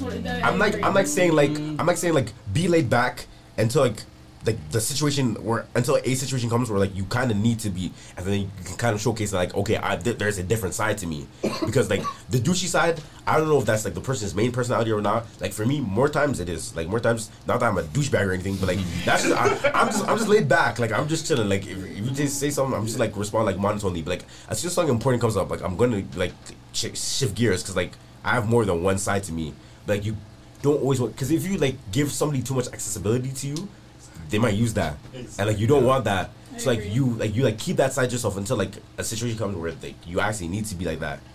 I'm like saying be laid back until the situation, or until a situation comes where like you kind of need to be, and then you can kind of showcase like, okay, there's a different side to me, because like the douchey side, I don't know if that's like the person's main personality or not. Like for me, more times it is. Like more times, not that I'm a douchebag or anything, but like that's just I'm just laid back. Like I'm just chilling. Like if you just say something, I'm just like respond like monotonely. But like as soon as something important comes up, like I'm gonna like shift gears, because like I have more than one side to me. But, like you don't always want, because if you like give somebody too much accessibility to you, they might use that, and like you don't want that. So like you keep that side yourself until like a situation comes where like you actually need to be like that.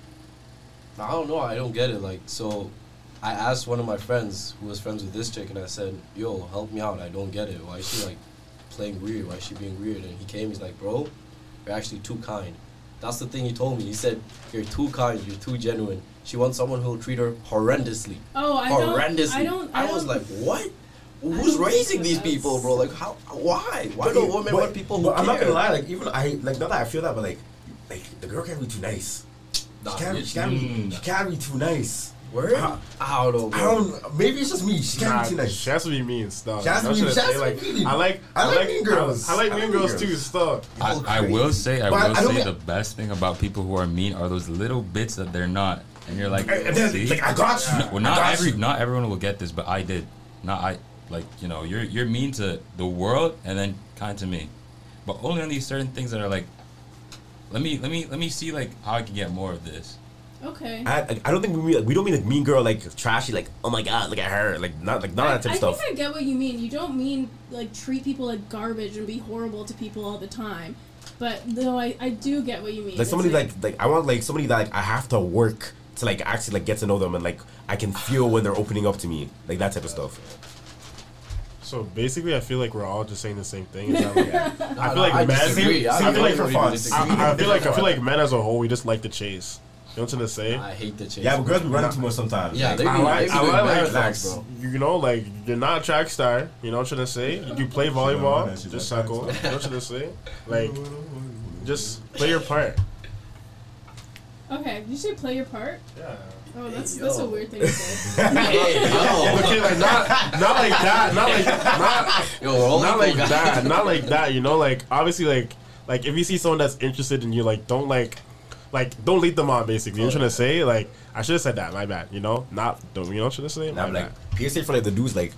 I don't know. I don't get it. Like, so I asked one of my friends who was friends with this chick, and I said, "Yo, help me out. I don't get it. Why is she like playing weird? Why is she being weird?" And he came. He's like, "Bro, you're actually too kind." That's the thing he told me. He said, "You're too kind. You're too genuine. She wants someone who'll treat her horrendously." Oh, I was like, "What? Who's raising these people, bro? Like, how? Why? Why don't women want people who care?" I'm not gonna lie. Like, even not that I feel that, but like the girl can't be too nice. She can't be too nice. Word? I don't know. Maybe it's just me. She can't be too nice. She has to be mean stuff. She has to be mean. I like mean girls. I like mean girls too. Stuff. I will say the best thing about people who are mean are those little bits that they're not, and you're like, see? Like I got you. Well, not everyone will get this, but I did. Like, you know, you're mean to the world and then kind to me, but only on these certain things that are like, let me see like how I can get more of this. Okay. I don't think we don't mean like mean girl, like trashy, like oh my god, look at her, like not that type of stuff. I think I get what you mean. You don't mean like treat people like garbage and be horrible to people all the time. But no, I do get what you mean. Like It's somebody like I want like somebody that like I have to work to like actually like get to know them and like I can feel when they're opening up to me, like that type of stuff. So basically, I feel like we're all just saying the same thing. Is that, like, I feel no, like I men. disagree. I feel like for really fun. disagree. I feel like men as a whole, we just like to chase. You know what I'm trying to say? I hate the chase. Yeah, but girls be running too much sometimes. Yeah, Like, they be, I like, they be I doing like, marathons, bro. you know, like you're not a track star. You know what I'm trying to say? You play volleyball, She's just a track suckle. You star. know what I'm trying to say? Like, just play your part. Okay, did you say play your part? Yeah. Oh, that's Hey, that's a yo. weird thing to say. Hey, yo. Okay, like not like that, Yo, we're all not equal, like guys. that, not like that. You know, like obviously, like if you see someone that's interested in you, like don't don't lead them on. Basically, you know what I'm trying to say? Like I should have said that. My bad. You know, don't. You know what I'm trying to say? Nah, My but, like PSA for like the dudes like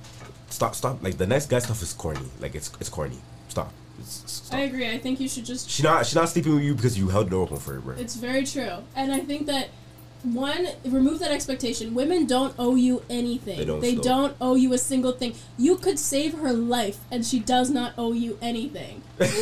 stop like the next guy stuff is corny. Like it's corny. Stop. Stop. I agree. I think you should just. She's not sleeping with you because you held the door open for her, bro. It's very true, and I think that one, remove that expectation. Women don't owe you anything. They don't owe you a single thing. You could save her life, and she does not owe you anything.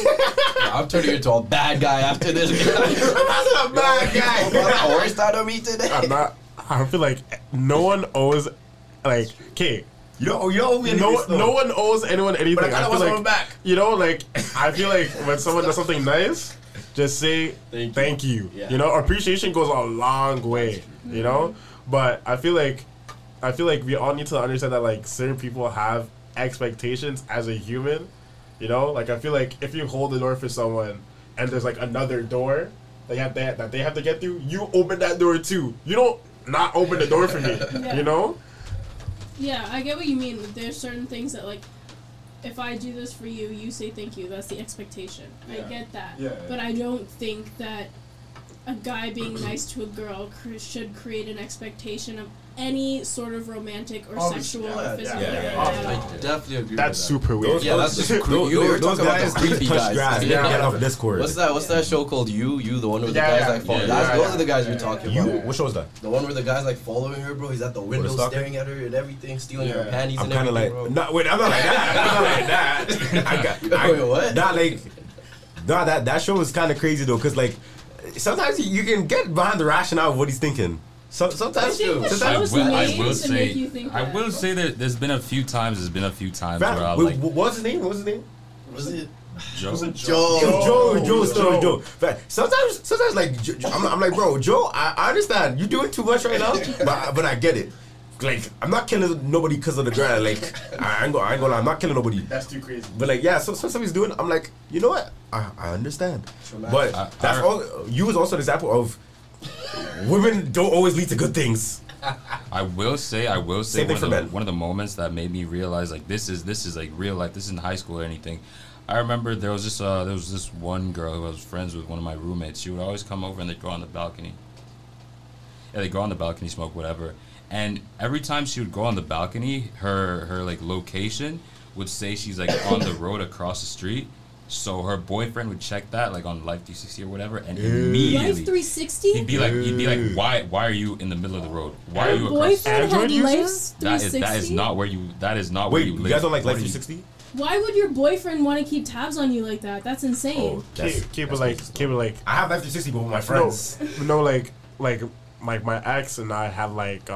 I'm turning into a bad guy after this. I'm a bad guy. Worst out of me today. I'm not. I feel like no one owes, like, okay. You don't owe me anything. No one owes anyone anything. But I kinda feel want like, someone back. You know, like I feel like when someone does something nice, just say thank you. Yeah. You know, appreciation goes a long way. You know, but I feel like we all need to understand that like certain people have expectations as a human. You know, like I feel like if you hold the door for someone and there's like another door that they have to get through, you open that door too. You don't not open the door for me. Yeah. You know. Yeah, I get what you mean. There's certain things that, like, if I do this for you, you say thank you. That's the expectation. I get that. Yeah. But I don't think that a guy being nice to a girl should create an expectation of any sort of romantic or sexual or physical at all. I definitely agree That's with that. super weird. Yeah, that's just you're talking about the creepy guys. Get off Discord. What's that show called? You, the one where the Yeah, guys yeah, like follow. yeah, Those are the guys you're talking You? about. What show is that? The one where the guy's like following her, bro. He's at the window stalker? staring at her and everything, stealing her Yeah. panties I'm and kind of everything, like, bro. no, wait, I'm not like that. I'm not like that. Wait, what? Not like, nah, that show is kind of crazy though, cause like sometimes you can get behind the rationale of what he's thinking. Sometimes, I think the sometimes. show's made to make you think that. I will say that there's been a few times Fam, where I wait, like what's his name? What's his name? Was it Joe. Joe, still Joe. Fam, sometimes like I'm like, bro, Joe, I understand you doing too much right now, but I get it. Like I'm not killing nobody because of the girl. Like I ain't gonna lie, I'm not killing nobody. That's too crazy. But like, yeah, so something he's doing, I'm like, you know what? I understand. But that's all. You was also an example of women don't always lead to good things. I will say Same thing for men. one of the moments that made me realize like this is like real life. This isn't high school or anything. I remember there was this one girl who I was friends with, one of my roommates. She would always come over and they'd go on the balcony. Yeah, they'd go on the balcony, smoke whatever. And every time she would go on the balcony, her like location would say she's like on the road across the street. So her boyfriend would check that like on Life 360 or whatever, and Life immediately 360? he'd be like, why are you in the middle of the road? Why are you across? Boyfriend had Android user? Life's That 360? is not where you where Wait, you you live. guys don't like What Life are you- 360? Why would your boyfriend want to keep tabs on you like that? That's insane. Oh, Keep it like I have Life 360, but with my friends. No, like my ex and I had like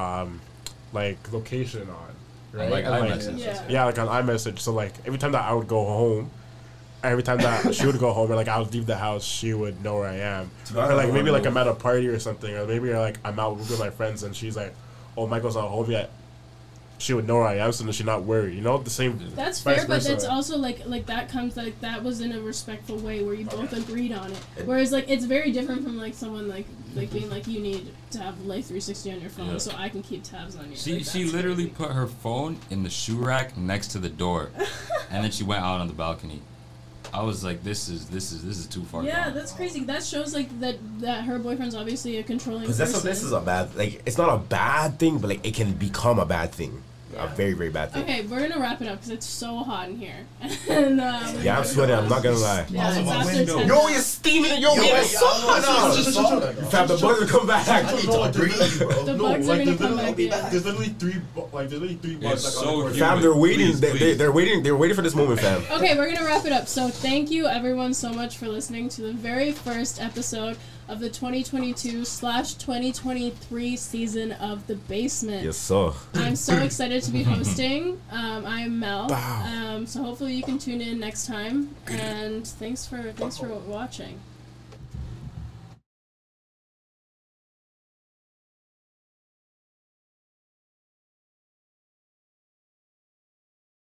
location on, right? Like And, iMessage. yeah, like on iMessage. So like every time that I would go home, every time that she would go home, or like I would leave the house, she would know where I am. Or like maybe like I'm at a party or something, or maybe like I'm out with my friends and she's like, "Oh, Michael's not home yet." She would know where I am, so then she's not worried. You know, the same. That's vice fair, but versa. that's also like that comes like that was in a respectful way where you both agreed on it. Whereas like it's very different from like someone like being like you need to have Life 360 on your phone Yeah. so I can keep tabs on you. She Like, she that's literally crazy. put her phone in the shoe rack next to the door, and then she went out on the balcony. I was like, this is too far. Yeah, gone. that's crazy. That shows like that her boyfriend's obviously a controlling Because person. this is a bad, like, it's not a bad thing, but like, it can become a bad thing. A very, very bad thing. Okay, we're gonna wrap it up because it's so hot in here. And Yeah, I'm sweating. I'm not gonna lie. yeah, it's my after window. 10. Yo, you're steaming. Yo, it's so Fam, the bugs will come back. I need to breathe, bro. The bugs are gonna come back in. There's literally three bugs. It's Like, so on the board. humid. Fam, they're waiting. Please. They're waiting. They're waiting for this moment, fam. Okay, we're gonna wrap it up. So thank you everyone so much for listening to the very first episode of the 2022/2023 season of The Basement. Yes, sir. I'm so excited to be hosting. I'm Mel. So hopefully you can tune in next time. And thanks for watching.